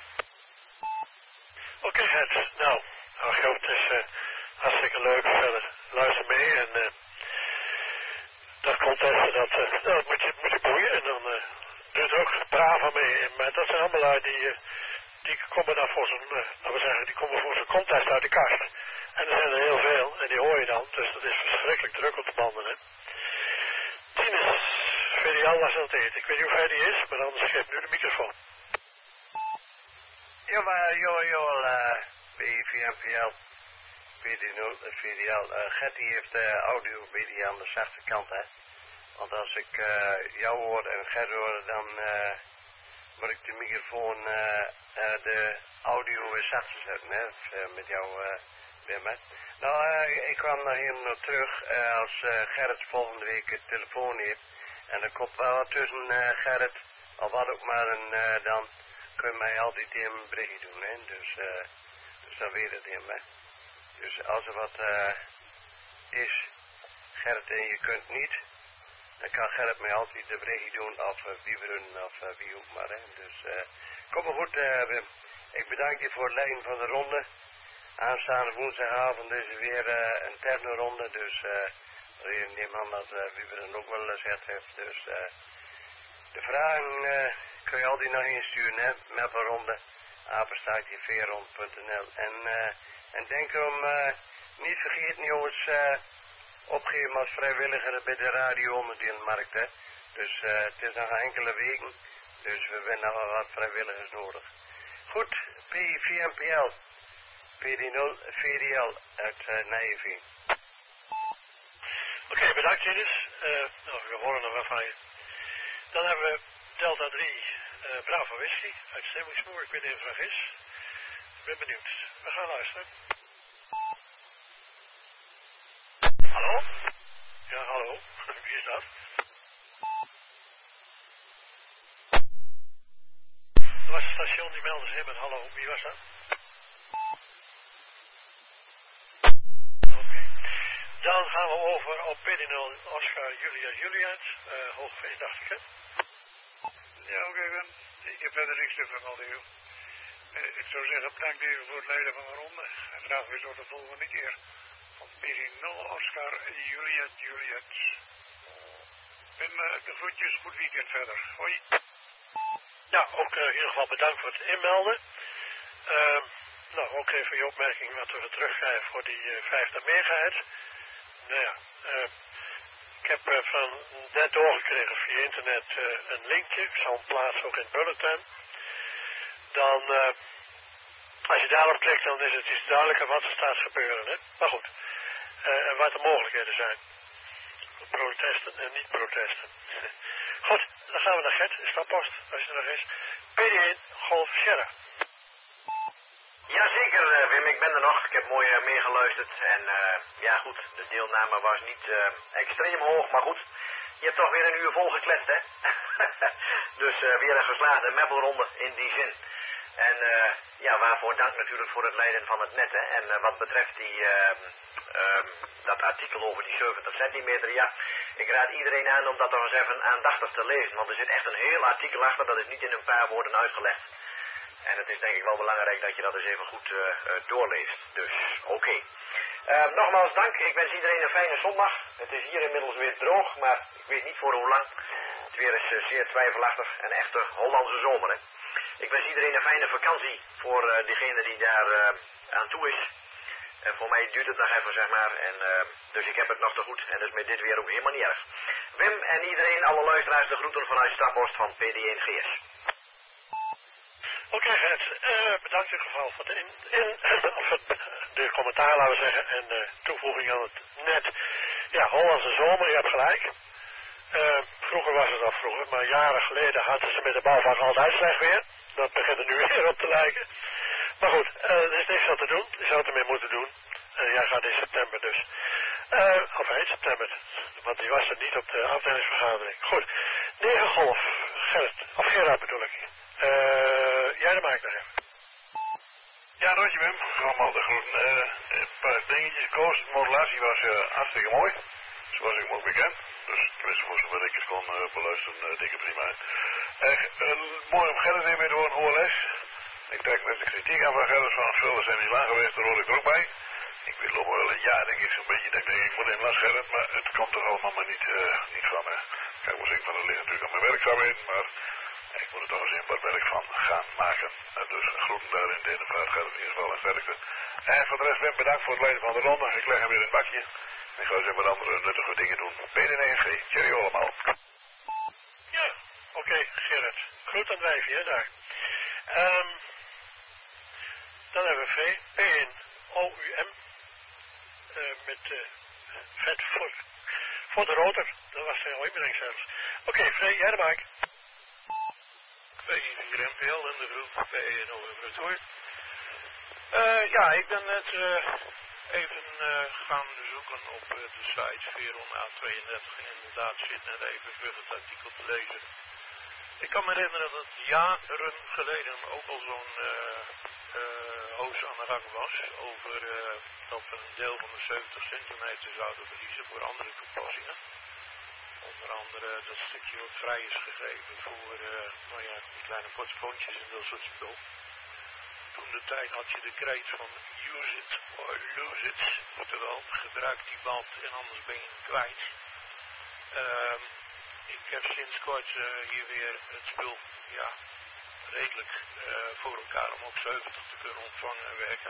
[SPEAKER 1] Oké, okay, het. Nou, ach joh, het is uh, hartstikke leuk verder. Luister mee en uh, dat contesten, dat, uh, nou, dat moet, je, moet je boeien en dan uh, doet ook bravo mee. En, maar dat zijn allemaal uit die... Uh, Die komen dan voor zo'n, uh, laten we zeggen, die komen voor zo'n contest uit de kast. En er zijn er heel veel, en die hoor je dan, dus dat is verschrikkelijk druk op de banden, hè. Tinus, Verial was aan het eten. Ik weet niet hoe ver die is, maar anders geef nu de microfoon.
[SPEAKER 5] Ja, maar joh, joh, uh, B vier M P L, P D nul, V D L, uh, Getty heeft de uh, audio een beetje aan de zachte kant, hè. Want als ik uh, jou hoor en Gert hoor, dan... Uh, moet ik de microfoon, uh, uh, de audio weer zachter zetten, hè, met jouw uh, Wim, hè. Nou, uh, ik kwam naar hier nog terug uh, als uh, Gerrit volgende week het telefoon heeft. En er komt wel wat tussen uh, Gerrit, al wat ook maar, en uh, dan kun je mij altijd in een berichtje doen, hè. Dus, uh, dus dan weet het in, hè. Dus als er wat uh, is, Gerrit, en je kunt niet, dan kan Gerrit mij altijd de berichtje doen, of uh, Wieberen, of uh, wie ook maar, hè. Dus, uh, kom maar goed, uh, Wim. Ik bedank je voor het leiden van de ronde. Aanstaande woensdagavond is er weer uh, een technoronde, dus uh, ik neem aan dat uh, Wieberen ook wel gezegd heeft. Dus uh, de vragen uh, kun je altijd nog insturen, hè, met een ronde, apenstaartje veerrond punt n l. En, uh, en denk om, uh, niet vergeten jongens, uh, opgeven als vrijwilliger bij de radio-onderdeelmarkt, hè. Dus uh, het is nog enkele weken, dus we hebben nog wel wat vrijwilligers nodig. Goed, P V M P L, P D nul V D L uit uh, Nijveen.
[SPEAKER 1] Oké, okay, bedankt Dennis. Uh, nou, we horen nog wel van je. Dan hebben we Delta drie, uh, Bravo Whisky uit Stemmingsmoer. Ik weet niet of er nog is. Ik ben benieuwd. We gaan luisteren. Hallo? Ja, hallo. Wie is dat? Er was een station die meldde zich in met hallo. Wie was dat? Oké. Okay. Dan gaan we over op P D nul Oscar Julia Juliet. Uh, Hoogveen, dacht ik, hè?
[SPEAKER 10] Ja, oké, okay, Ben. Ik heb verder niks te vermelden, joh. Uh, ik zou zeggen, bedankt even voor het leiden van de ronde. En graag weer tot de volgende keer. Van P D nul Oscar Juliet Juliet. Ben uh, de groetjes, goed weekend verder. Hoi.
[SPEAKER 1] Ja, ook uh, in ieder geval bedankt voor het inmelden. Uh, nou, ook even je opmerking wat we terugkrijgen voor die uh, vijftig megahertz. Nou ja, uh, ik heb uh, van net doorgekregen via internet uh, een linkje. Ik zal hem plaatsen ook in het bulletin. Dan, uh, als je daarop klikt, dan is het iets duidelijker wat er staat gebeuren. Hè? Maar goed, uh, en wat de mogelijkheden zijn. Protesten en niet-protesten. Goed, dan gaan we naar Gert, in Stappost, als je er nog is. P D één, Golf Sierra.
[SPEAKER 6] Jazeker, uh, Wim, ik ben er nog. Ik heb mooi uh, meegeluisterd. En uh, ja goed, de deelname was niet uh, extreem hoog, maar goed. Je hebt toch weer een uur vol gekletst, hè? Dus uh, weer een geslaagde meppelronde in die zin. En uh, ja, waarvoor dank natuurlijk voor het leiden van het net, hè. En uh, wat betreft die, uh, uh, dat artikel over die zeventig centimeter, ja, ik raad iedereen aan om dat nog eens even aandachtig te lezen. Want er zit echt een heel artikel achter, dat is niet in een paar woorden uitgelegd. En het is denk ik wel belangrijk dat je dat eens even goed uh, uh, doorleest. Dus, oké. Okay. Uh, nogmaals dank. Ik wens iedereen een fijne zondag. Het is hier inmiddels weer droog, maar ik weet niet voor hoe lang. Het weer is uh, zeer twijfelachtig. Een echte Hollandse zomer, hè. Ik wens iedereen een fijne vakantie voor uh, degene die daar uh, aan toe is. En voor mij duurt het nog even, zeg maar. En, uh, dus ik heb het nog te goed. En dus met dit weer ook helemaal niet erg. Wim en iedereen, alle luisteraars, de groeten vanuit Staphorst van P D één G S.
[SPEAKER 1] Oké, okay, Gert. Uh, bedankt in ieder geval voor de, in, in, of het, de commentaar, laten we zeggen, en de toevoeging aan het net. Ja, Hollandse zomer, je hebt gelijk. Uh, vroeger was het al vroeger, maar jaren geleden hadden ze met de bouwvak altijd slecht weer. Dat begint er nu weer op te lijken. Maar goed, uh, er is niks aan te doen. Je zou het ermee moeten doen. En uh, jij gaat in september dus. Uh, of eind september. Want die was er niet op de afdelingsvergadering. Goed. negen golf. Gerrit. Of Gerard bedoel ik. Uh, jij de maakt nog even.
[SPEAKER 10] Ja, Roger Wim. Allemaal de groeten. Uh, een paar dingetjes. Koos, de modulatie was uh, hartstikke mooi. Zoals ik hem ook bekend. Dus tenminste voor zover ik eens kon uh, beluisteren, uh, dikke prima. Uh, uh, mooi om Gerrit heen mee te horen, O L S. Ik trek net de kritiek aan van Gerrit van veel zijn niet lang geweest, daar hoor ik er ook bij. Ik weet lopen wel een jaar, denk ik, zo'n beetje, denk ik, ik moet in last Gerrit, maar het komt er allemaal maar niet, uh, niet van. Hè. Kijk, moet ik van dat ligt natuurlijk aan mijn werkzaamheden, maar ik moet er toch eens een wat werk van gaan maken. Uh, dus groeten daarin, de vaart Gerrit in ieder geval en sterkte. En voor de rest, Wim, bedankt voor het leiden van de ronde. Ik leg hem weer in het bakje. Ik ga eens even wat andere nuttige dingen doen. P D negen G, Jerry allemaal.
[SPEAKER 1] Ja, oké, okay, Gerrit. Groet aan het wijfje, hè, daar. Um, dan hebben we V, P één O U M. Uh, met uh, vet voor, voor de rotor. Dat was heel inbreng zelfs. Oké, okay, Vrij, jij de maak.
[SPEAKER 7] P één vier M P L in de groep P één O U M. Uh, ja, ik ben net uh, even uh, gaan zoeken op uh, de site Veron A tweeëndertig. En inderdaad zit net even verder het artikel te lezen. Ik kan me herinneren dat jaren geleden ook al zo'n uh, uh, hoos aan de gang was over uh, dat we een deel van de zeventig centimeter zouden verliezen voor andere toepassingen. Onder andere dat stukje wat vrij is gegeven voor uh, nou ja, die kleine portfoontjes en dat soort spul. Toen de tijd had je de kreet van use it or lose it. Oftewel, gebruik die band en anders ben je hem kwijt. Uh, ik heb sinds kort uh, hier weer het spul ja, redelijk uh, voor elkaar om op zeventig te kunnen ontvangen en werken.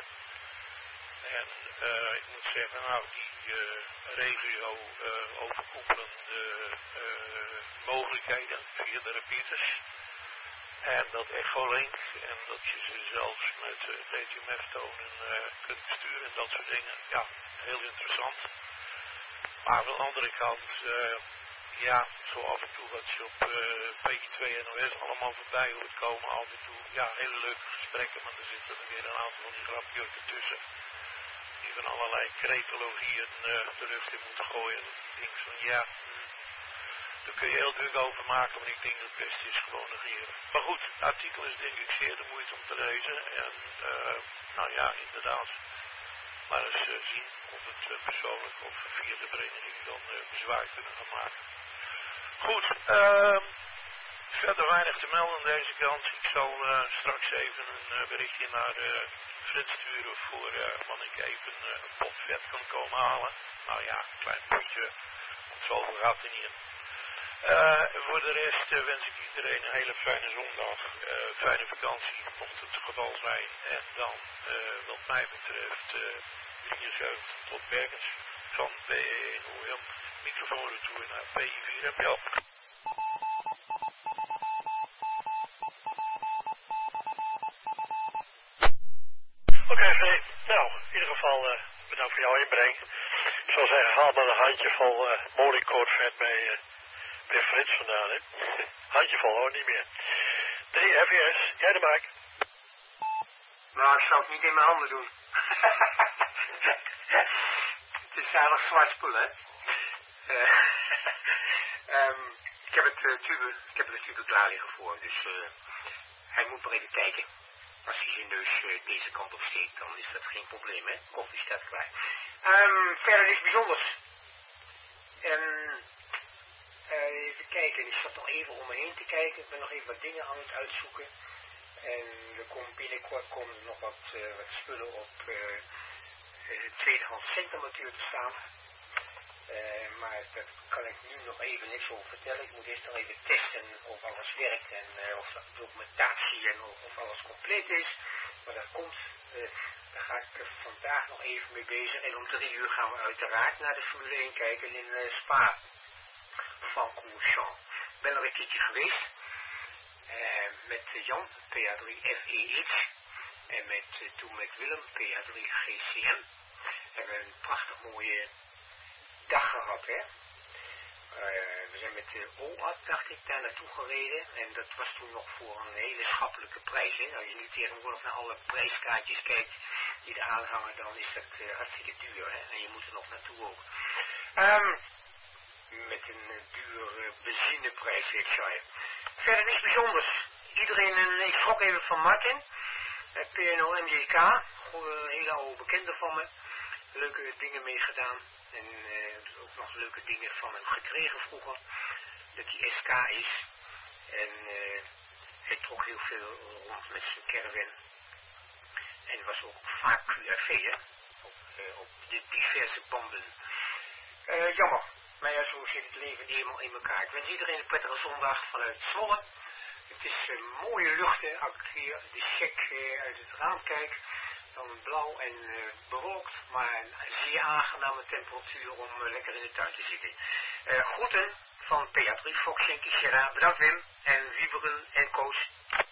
[SPEAKER 7] En uh, ik moet zeggen, nou, die uh, regio uh, overkoepelende uh, mogelijkheden via de repeaters. En dat Echolink en dat je ze zelfs met uh, D T M F-tonen uh, kunt sturen en dat soort dingen. Ja, heel interessant. Maar aan de andere kant, uh, ja, zo af en toe wat je op uh, P twee N O S allemaal voorbij hoort komen. Af en toe, ja, hele leuke gesprekken, maar er zitten er weer een aantal van die grapjurken tussen. Die van allerlei cretologieën uh, de lucht in moeten gooien. Ik denk van, ja... Daar kun je heel druk over maken, maar ik denk dat het beste is gewoon negeren. Maar goed, het artikel is denk ik zeer de moeite om te lezen. En uh, nou ja, inderdaad. Maar eens uh, zien of het uh, persoonlijk of via de vereniging dan uh, bezwaar kunnen gaan maken. Goed, uh, verder weinig te melden aan deze kant. Ik zal uh, straks even een uh, berichtje naar uh, Frit sturen voor uh, wanneer ik even uh, een pot vet kan komen halen. Nou ja, een klein potje, want zoveel gaat er niet in. Uh, voor de rest uh, wens ik iedereen een hele fijne zondag, uh, fijne vakantie, mocht het het geval zijn. En dan, uh, wat mij betreft, uh, drieënzeventig tot Bergens van P E één O M, microfoonretour naar P I vier M J.
[SPEAKER 1] Oké, okay, Vee. Nou, in ieder geval uh, bedankt voor jouw inbreng. Ik zou zeggen, haal maar een handjevol uh, moliekoordvet bij... Uh, Bij Frits vandaan, hè? Handjevol hoor, niet meer. drie F E S, jij de Mike.
[SPEAKER 8] Nou, ik zou het niet in mijn handen doen. Het is eigenlijk zwart spul, hè? Uh, um, ik heb het uh, tube, ik heb het tube klaar liggen voor, dus uh, hij moet maar even kijken. Als hij zijn neus uh, deze kant op steekt, dan is dat geen probleem, hè? Koffie staat klaar. Um, verder niks bijzonders. Um, Uh, even kijken, ik zat nog even om me heen te kijken. Ik ben nog even wat dingen aan het uitzoeken. En er komt binnenkort komen er nog wat, uh, wat spullen op uh, uh, tweedehands centrumatuur te staan. Uh, maar daar kan ik nu nog even niks over vertellen. Ik moet eerst nog even testen of alles werkt en uh, of de documentatie en of, of alles compleet is. Maar dat komt, uh, daar ga ik uh, vandaag nog even mee bezig. En om drie uur gaan we uiteraard naar de Formule één kijken in uh, Spa. Van Courchamp. Ik ben er een keertje geweest uh, met Jan, P A drie F E X en met, uh, toen met Willem, P A drie G C M. We hebben een prachtig mooie dag gehad, hè. Uh, we zijn met de O A T, dacht ik, daar naartoe gereden en dat was toen nog voor een hele schappelijke prijs, hè. Als je nu tegenwoordig naar alle prijskaartjes kijkt die er aanhangen, dan is dat uh, hartstikke duur, hè. En je moet er nog naartoe ook. Um, Met een uh, dure benzineprijs, ik zei. Verder niks bijzonders. Iedereen, uh, ik schrok even van Martin. Uh, P N O M J K. Een hele oude bekende van me. Leuke dingen mee gedaan. En uh, ook nog leuke dingen van hem gekregen vroeger. Dat hij S K is. En uh, hij trok heel veel rond met zijn caravan. En was ook vaak Q R V, hè. Op, uh, op de diverse banden. Uh, jammer. Maar ja, zo zit het leven helemaal in elkaar. Ik wens iedereen een prettige zondag vanuit Zwolle. Het is uh, mooie luchten. Als ik hier de check uh, uit het raam kijk, dan blauw en uh, bewolkt, maar een zeer aangename temperatuur om uh, lekker in de tuin te zitten. Uh, groeten van P A drie Fox en Kishera. Bedankt Wim en Wieberen en Koos.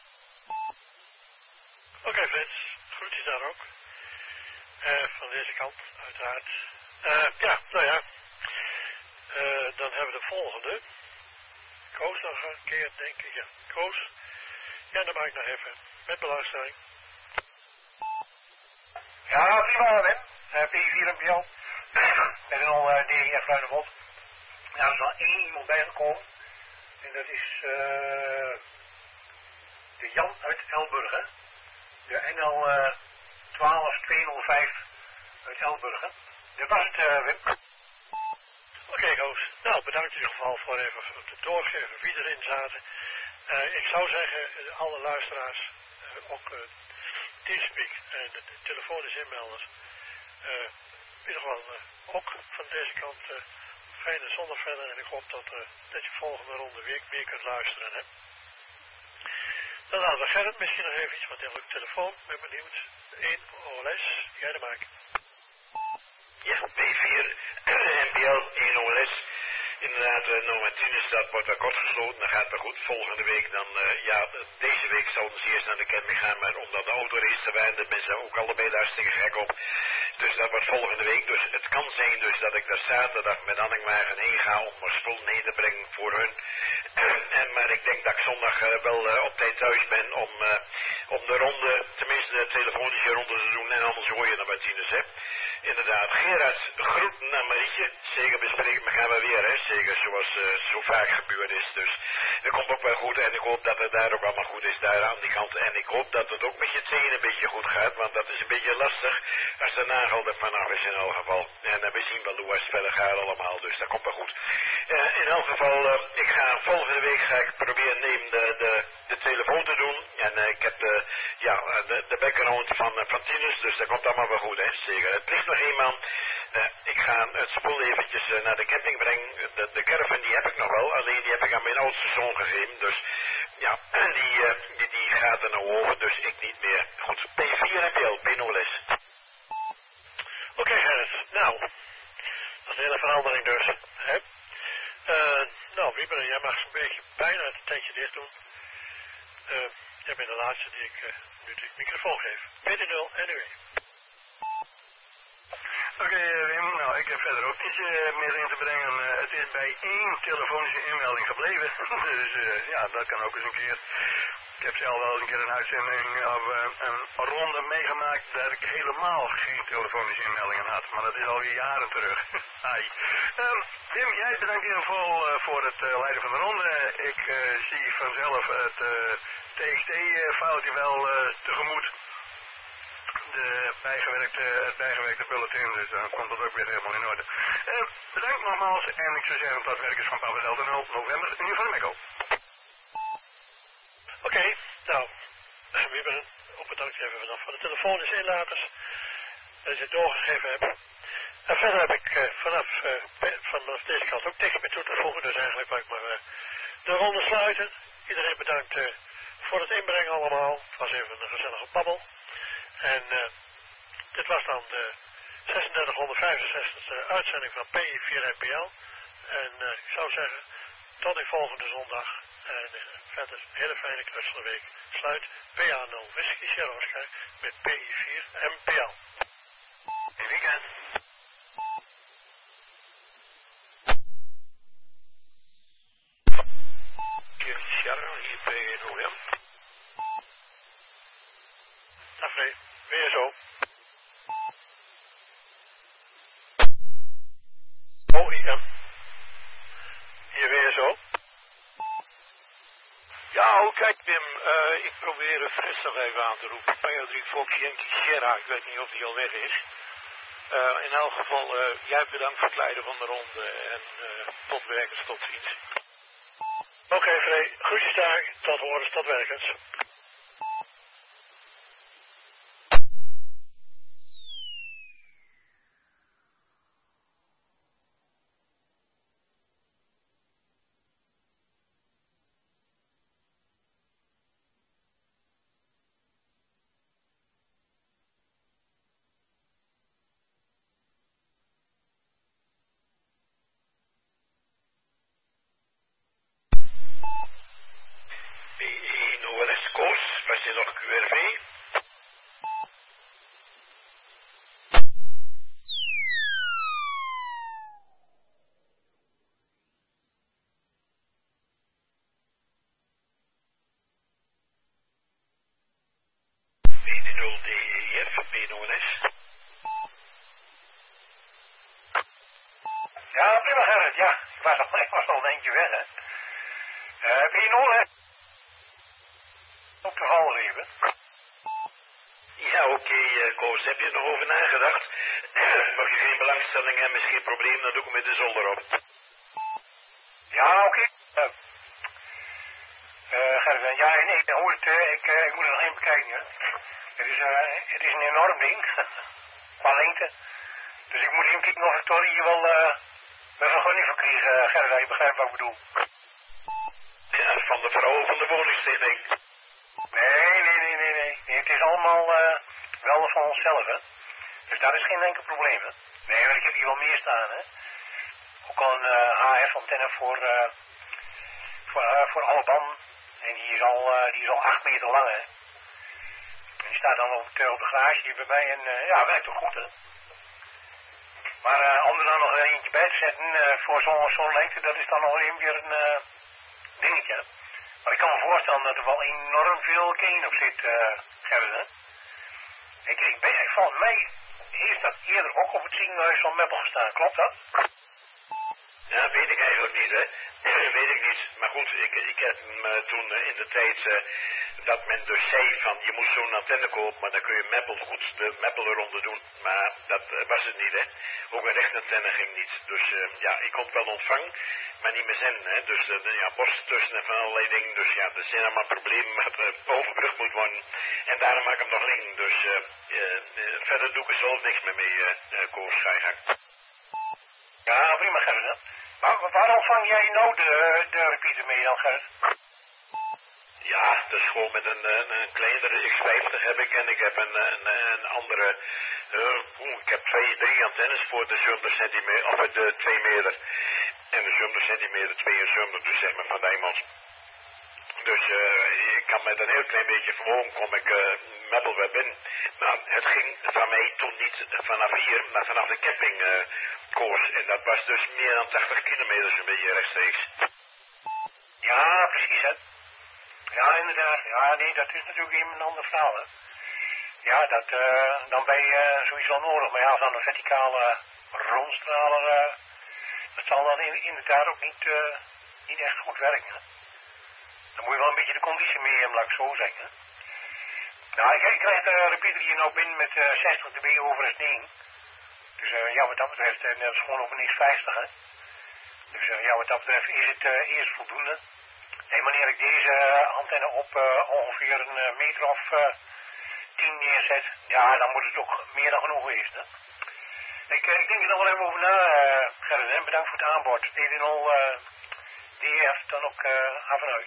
[SPEAKER 1] Oké okay, Frits, groetjes daar ook. Uh, van deze kant, uiteraard. Uh, ja, nou ja. Uh, dan hebben we de volgende. Koos nog een keer, denk ik. Ja, Koos. Ja, dan maak ik nog even. Met beluistering.
[SPEAKER 9] Ja, prima, Wim. uh, P vier N P L, met een al uh, D E F Ruinemond. Nou, er is al één iemand bijgekomen. En dat is uh, de Jan uit Elburgen. De N L uh, twaalf tweehonderdvijf uit Elburgen. Dat was het, uh, Wim.
[SPEAKER 1] Oké, okay, Koos. Nou, bedankt in ieder geval voor even het doorgeven wie erin zaten. Uh, ik zou zeggen, alle luisteraars, uh, ook uh, Teamspeak en de, de telefonische inmelders, uh, in ieder geval uh, ook van deze kant uh, fijne zondag verder. En ik hoop dat, uh, dat je volgende ronde weer, weer kunt luisteren. Hè? Dan laten we Gerrit misschien nog even iets, want hij heeft ook telefoon, ben benieuwd. één O L S, jij de maak.
[SPEAKER 6] Ja, P vier N P L, één O L S. Inderdaad, uh, nou met Tinus, dat wordt wel kort gesloten, dan gaat het goed. Volgende week dan, uh, ja, deze week zouden ze eerst naar de camping gaan, maar omdat de autorace er waren, daar zijn ze ook allebei daar hartstikke gek op. Dus dat wordt volgende week. Dus het kan zijn dus dat ik daar zaterdag met Anningwagen heen ga om mijn spul mee te brengen voor hun. en, maar ik denk dat ik zondag uh, wel uh, op tijd thuis ben om, uh, om de ronde, tenminste de telefonische ronde te doen en anders hoor je dan met Tinus, hè. Inderdaad, Gerard, groeten naar Marietje. Zeker bespreken, maar gaan we weer, hè. Zeker zoals uh, zo vaak gebeurd is. Dus dat komt ook wel goed en ik hoop dat het daar ook allemaal goed is, daar aan die kant. En ik hoop dat het ook met je teen een beetje goed gaat, want dat is een beetje lastig als de nagel er vanaf is in elk geval. En uh, we zien wel hoe het verder gaat allemaal, dus dat komt wel goed. Uh, in elk geval, uh, ik ga volgende week ga ik proberen neem de, de, de telefoon te doen. En uh, ik heb de, ja, de, de background van, uh, van Tinus, dus dat komt allemaal wel goed, hè. Zeker. Het ligt nog eenmaal. Uh, ik ga het spul eventjes uh, naar de camping brengen. De, de caravan die heb ik nog wel, alleen die heb ik aan mijn oudste zoon gegeven. Dus ja, die, uh, die, die gaat er nou over, dus ik niet meer. Goed, P vier N P L, P nul S.
[SPEAKER 1] Oké, okay, Gerrit. Nou, dat is een hele verandering dus. Hè? Uh, nou, Wieberen, jij mag zo'n beetje bijna het tentje dicht doen. Uh, jij bent de laatste die ik uh, nu de microfoon geef. P nul N U E.
[SPEAKER 2] Oké, okay, Wim, nou, ik heb verder ook niets uh, meer in te brengen. Uh, het is bij één telefonische inmelding gebleven. dus uh, ja, dat kan ook eens een keer. Ik heb zelf wel eens een keer een uitzending of uh, een ronde meegemaakt dat ik helemaal geen telefonische inmeldingen had. Maar dat is alweer jaren terug. Hi. Um, Wim, jij bedankt in ieder geval uh, voor het uh, leiden van de ronde. Ik uh, zie vanzelf het uh, T X T-foutje wel uh, tegemoet. De bijgewerkte, het bijgewerkte bulletin, dus dan komt dat ook weer helemaal in orde. Uh, bedankt nogmaals en ik zou zeggen dat werkers van Papa Delta nul november in ieder geval Mekko. Oké,
[SPEAKER 1] okay, nou, we hebben ook bedankt even vanaf van de telefonische inlaters dat je het doorgegeven hebt. En verder heb ik uh, vanaf, uh, vanaf deze kant ook tegen me toe te voegen, dus eigenlijk mag ik maar uh, de ronde sluiten. Iedereen bedankt uh, voor het inbrengen allemaal. Het was even een gezellige babbel. En uh, dit was dan de zesenzestigste uitzending van P vier N P L. En uh, ik zou zeggen, tot de volgende zondag. En uh, verder een hele fijne knutselenweek. Sluit P A nul Whisky Sierra Oscar met P vier N P L.
[SPEAKER 6] Een weekend. Sierra, hier P nul M.
[SPEAKER 1] Dag Ray, weer zo. Oh, I M. Hier weer zo.
[SPEAKER 7] Ja, oh, kijk Wim, uh, ik probeer Frits nog even aan te roepen. P drie Fox Yankee Sierra, ik weet niet of die al weg is. Uh, in elk geval, uh, jij bedankt voor het leiden van de ronde en uh, tot werkers, tot ziens.
[SPEAKER 1] Oké okay, Frey, groetjes daar, tot horens, tot werkers.
[SPEAKER 6] Was je nog Q R V? B nul D E F, B nul S.
[SPEAKER 9] Ik was al, ik was al een eentje weg, hè. Uh, heb je nog, hè? Op de hal even.
[SPEAKER 6] Ja, oké, okay, uh, Koos. Heb je er nog over nagedacht? Mag je geen belangstelling hebben, is geen probleem, dan doe ik hem met de zolder op.
[SPEAKER 9] Ja, oké. Okay. Uh, Gerrit, ja, nee, ik hoor het, uh, ik, uh, ik moet er nog even bekijken, hè. Het is, uh, het is een enorm ding, qua lengte. Dus ik moet even kijken of ik toch hier wel uh, mijn vergunning voor kreeg, uh, Gerrit, je begrijpt wat ik bedoel.
[SPEAKER 6] Ja, van de vrouw van de woningstichting.
[SPEAKER 9] Nee, nee, nee, nee, nee. nee het is allemaal uh, wel van onszelf, hè. Dus dat is geen enkel probleem, hè. Nee, maar ik heb hier wel meer staan, hè. Ook al een uh, H F-antenne voor, uh, voor, uh, voor alle banden. En die is al, uh, die is al acht meter lang, hè. En die staat dan op, op de garage hier bij mij en uh, ja, werkt toch goed, hè. Maar uh, om er dan nog eentje bij te zetten uh, voor zo'n zo'n lengte, dat is dan nog even weer een uh, dingetje. Maar ik kan me voorstellen dat er wel enorm veel gain op zit, uh, Gerrit, hè. Ik, ik ben, volgens mij heeft dat eerder ook op het ziekenhuis van Meppel gestaan, klopt dat?
[SPEAKER 6] Ja, weet ik eigenlijk niet, hè. weet ik niet. Maar goed, ik, ik heb uh, toen uh, in de tijd uh, dat men dus zei van je moet zo'n antenne kopen, maar dan kun je Meppel goed de Meppel eronder doen. Maar dat uh, was het niet, hè. Ook een rechtantenne ging niet. Dus uh, ja, ik kon het wel ontvangen, maar niet meer zenden, hè. Dus uh, ja, borst tussen en van allerlei dingen. Dus ja, er zijn allemaal problemen wat uh, overbrugd moet worden. En daarom maak ik hem nog liggen. Dus uh, uh, uh, verder doe ik er zelf niks meer mee, uh, uh, Koos, ga je gang.
[SPEAKER 9] Ja, prima, Gerrit, hè. Maar waarom vang jij nou de, de repeater mee dan, Gerrit?
[SPEAKER 6] Ja, dat is gewoon met een, een, een kleinere X vijftig heb ik en ik heb een, een, een andere, uh, oe, ik heb twee, drie antennes voor de zeventig centimeter, of de twee meter. En de zeventig centimeter, tweeënzeventig, dus zeg maar van Dijmans. Dus uh, ik kan met een heel klein beetje vermogen kom ik uh, Meppelweb in. Maar het ging van mij toen niet vanaf hier, maar vanaf de camping uh, koers. En dat was dus meer dan tachtig kilometer een beetje rechtstreeks.
[SPEAKER 9] Ja, precies, hè. Ja, inderdaad. Ja, nee, dat is natuurlijk even een ander verhaal, hè. Ja, dat, uh, dan ben je uh, sowieso nodig. Maar ja, als dan een verticale rondstraler, uh, dat zal dan in, inderdaad ook niet, uh, niet echt goed werken, hè. Dan moet je wel een beetje de conditie mee hebben, laat ik zo zeggen. Nou, ik, ik krijg de repeater hier nou binnen met uh, zestig dB over S negen. Dus uh, ja, wat dat betreft, uh, dat is gewoon op een X vijftig, hè. Dus uh, ja, wat dat betreft is het uh, eerst voldoende. En wanneer ik deze uh, antenne op uh, ongeveer een uh, meter of uh, tien neerzet, ja, dan moet het ook meer dan genoeg wezen, hè. Ik, uh, ik denk er nog wel even over na, uh, Gerrit, hè. Bedankt voor het aanbod. D D nul uh, D F dan ook uh, af en uit.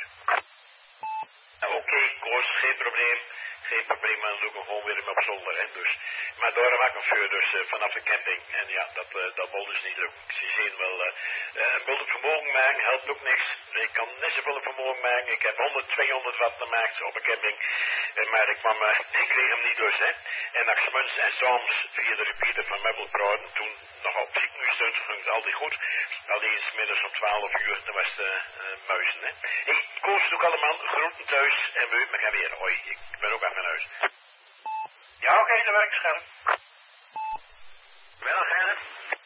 [SPEAKER 6] Oké, okay, Koos, geen probleem. Geen probleem, maar dan doe ik hem gewoon weer op zolder, hè. Dus, maar door maak ik hem vuur dus uh, vanaf de camping. En ja, dat, uh, dat wil dus niet lukken. Ze zien wel, uh, uh, een bult op vermogen maken helpt ook niks. Ik kan net zoveel op vermogen maken. Ik heb honderd, tweehonderd watt gemaakt op een camping. Uh, maar ik, kwam, uh, ik kreeg hem niet dus, hè. En als Smuns en soms via de repeater van Meppel praten, toen nog op ziekenhuis stond, ging het altijd goed. Alleen 's middags om twaalf uur, dan was de uh, muizen, hè. Hey, Koos, doe ik allemaal groeten thuis en we me gaan weer. Hoi, ik ben ook aan mijn huis.
[SPEAKER 9] Ja, oké, okay, dat werkt scherp.
[SPEAKER 6] Wel, Gerrit?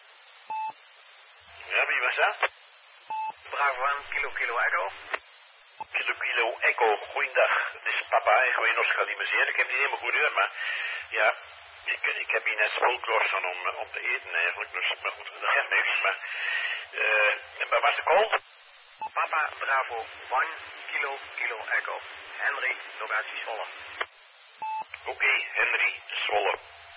[SPEAKER 6] Ja, wie was dat?
[SPEAKER 11] Bravo aan Kilo Kilo Echo.
[SPEAKER 6] Kilo Kilo Echo, goeiedag. Het is papa, ik wil je nog schalimiseren. Ik heb niet helemaal goed uur, maar ja, ik, ik heb hier net spoelkloos van om, om te eten eigenlijk. Dus, maar goed, dat geeft niks. Maar, uh, maar was de call?
[SPEAKER 11] Papa Bravo one Kilo Kilo Echo. Henry, locatie Zwolle.
[SPEAKER 6] Oké, okay, Henry, Zwolle.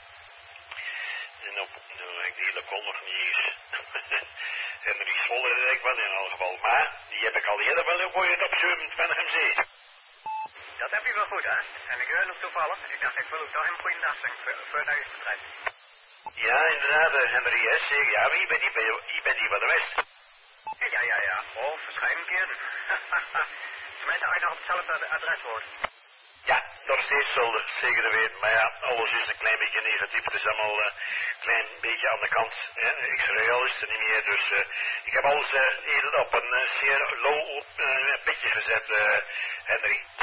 [SPEAKER 6] En op, nou, ik de hele call nog niet eens. Henry Zwolle, dat denk ik wel in elk geval. Maar, die heb ik al eerder wel gegooid op zevenentwintig M C.
[SPEAKER 11] Dat heb je wel goed, hè? En ik hoor nog toevallig. Ik dacht, ik wil ook toch een goede nachtgang voordat je vertrekt.
[SPEAKER 6] Ja, inderdaad, Henry, hè, zeg. Ja, wie ben die, wie ben die van de West?
[SPEAKER 11] Ja, ja, ja. Oh, verschillende keren. Tenminste, als je nog op hetzelfde adres hoort.
[SPEAKER 6] Ja, nog steeds zal zeker weten. Maar ja, alles is een klein beetje negatief. Het is allemaal een uh, klein beetje aan de kant. X-Rail is er niet meer. Dus uh, ik heb alles uh, op een uh, zeer low uh, pitje gezet, uh, Henry.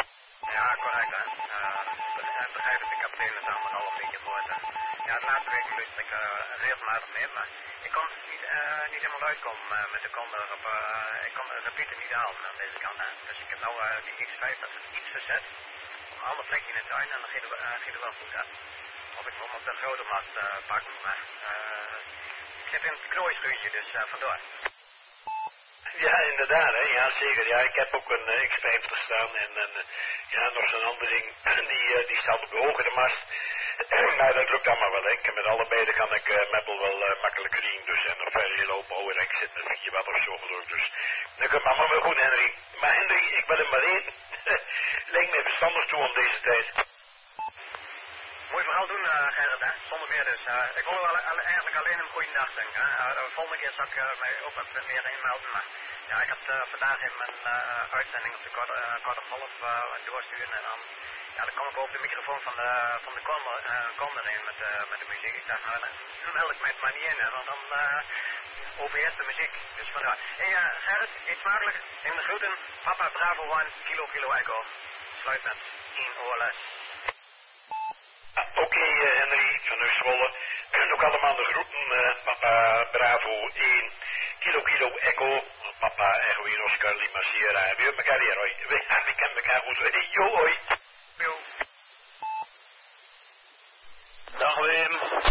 [SPEAKER 11] Ja, correct, hè. Uh, ik begrijp dat de kapitein het allemaal al een beetje hoort. Ja, de laatste weken luister ik uh, regelmatig mee, maar ik kon niet, uh, niet helemaal uitkomen uh, met de konder op, uh, ik kon de repeater niet halen aan deze kant. Hè. Dus ik heb nou uh, die X vijf, dat is iets verzet, op een ander plekje in de tuin en dan gaat het, uh, gaat het wel goed, hè. Of ik hem op de grote mast uh, pakken, maar uh, ik zit in het knooischuurtje, dus uh, vandoor.
[SPEAKER 1] Ja, inderdaad, hè. Ja, zeker. Ja, ik heb ook een uh, X vijftig staan en uh, ja, nog zo'n ander ding, die, uh, die staat op de hogere mast. Maar dat lukt allemaal wel, hè. Ik, met allebei kan ik uh, Meppel wel uh, makkelijk zien, dus en nog verder heel open oude rek zit, dan vind je wat of zo geloof ik. Dus dat komt allemaal wel goed, Henry. Maar Henry, ik wil hem maar eten. Lijkt mij verstandig toe om deze tijd.
[SPEAKER 11] Moet je vooral doen, uh, Gerrit, hè? Zonder meer dus. Uh, ik wil wel, uh, eigenlijk alleen een goede dag denken. Hè? Uh, de volgende keer zal ik uh, mij ook wat meer inmelden. Maar ja, ik had uh, vandaag in mijn uh, uitzending op de korte, uh, korte golf uh, doorsturen. En dan, ja, dan kom ik over de microfoon van de, van de konder, uh, konder in met, uh, met de muziek. Ik dacht, nou, dan meld ik mij het maar niet in, hè? Want dan uh, overheerst de muziek. Dus vandaar. Hey, uh, Gerrit, eet smakelijk. In de groeten. Papa Bravo One, Kilo Kilo Echo. Sluit met één oorles.
[SPEAKER 1] Oké, okay, uh, Henry, van Zwolle. Kunnen ook allemaal de groeten. Uh, papa Bravo één, Kilo Kilo Echo. Papa Echo hier, Oscar Lima Sierra. We hebben elkaar hier, hoi. We, we kennen elkaar goed. Hey, yo, hoi.
[SPEAKER 11] Yo.
[SPEAKER 7] Dag Wim.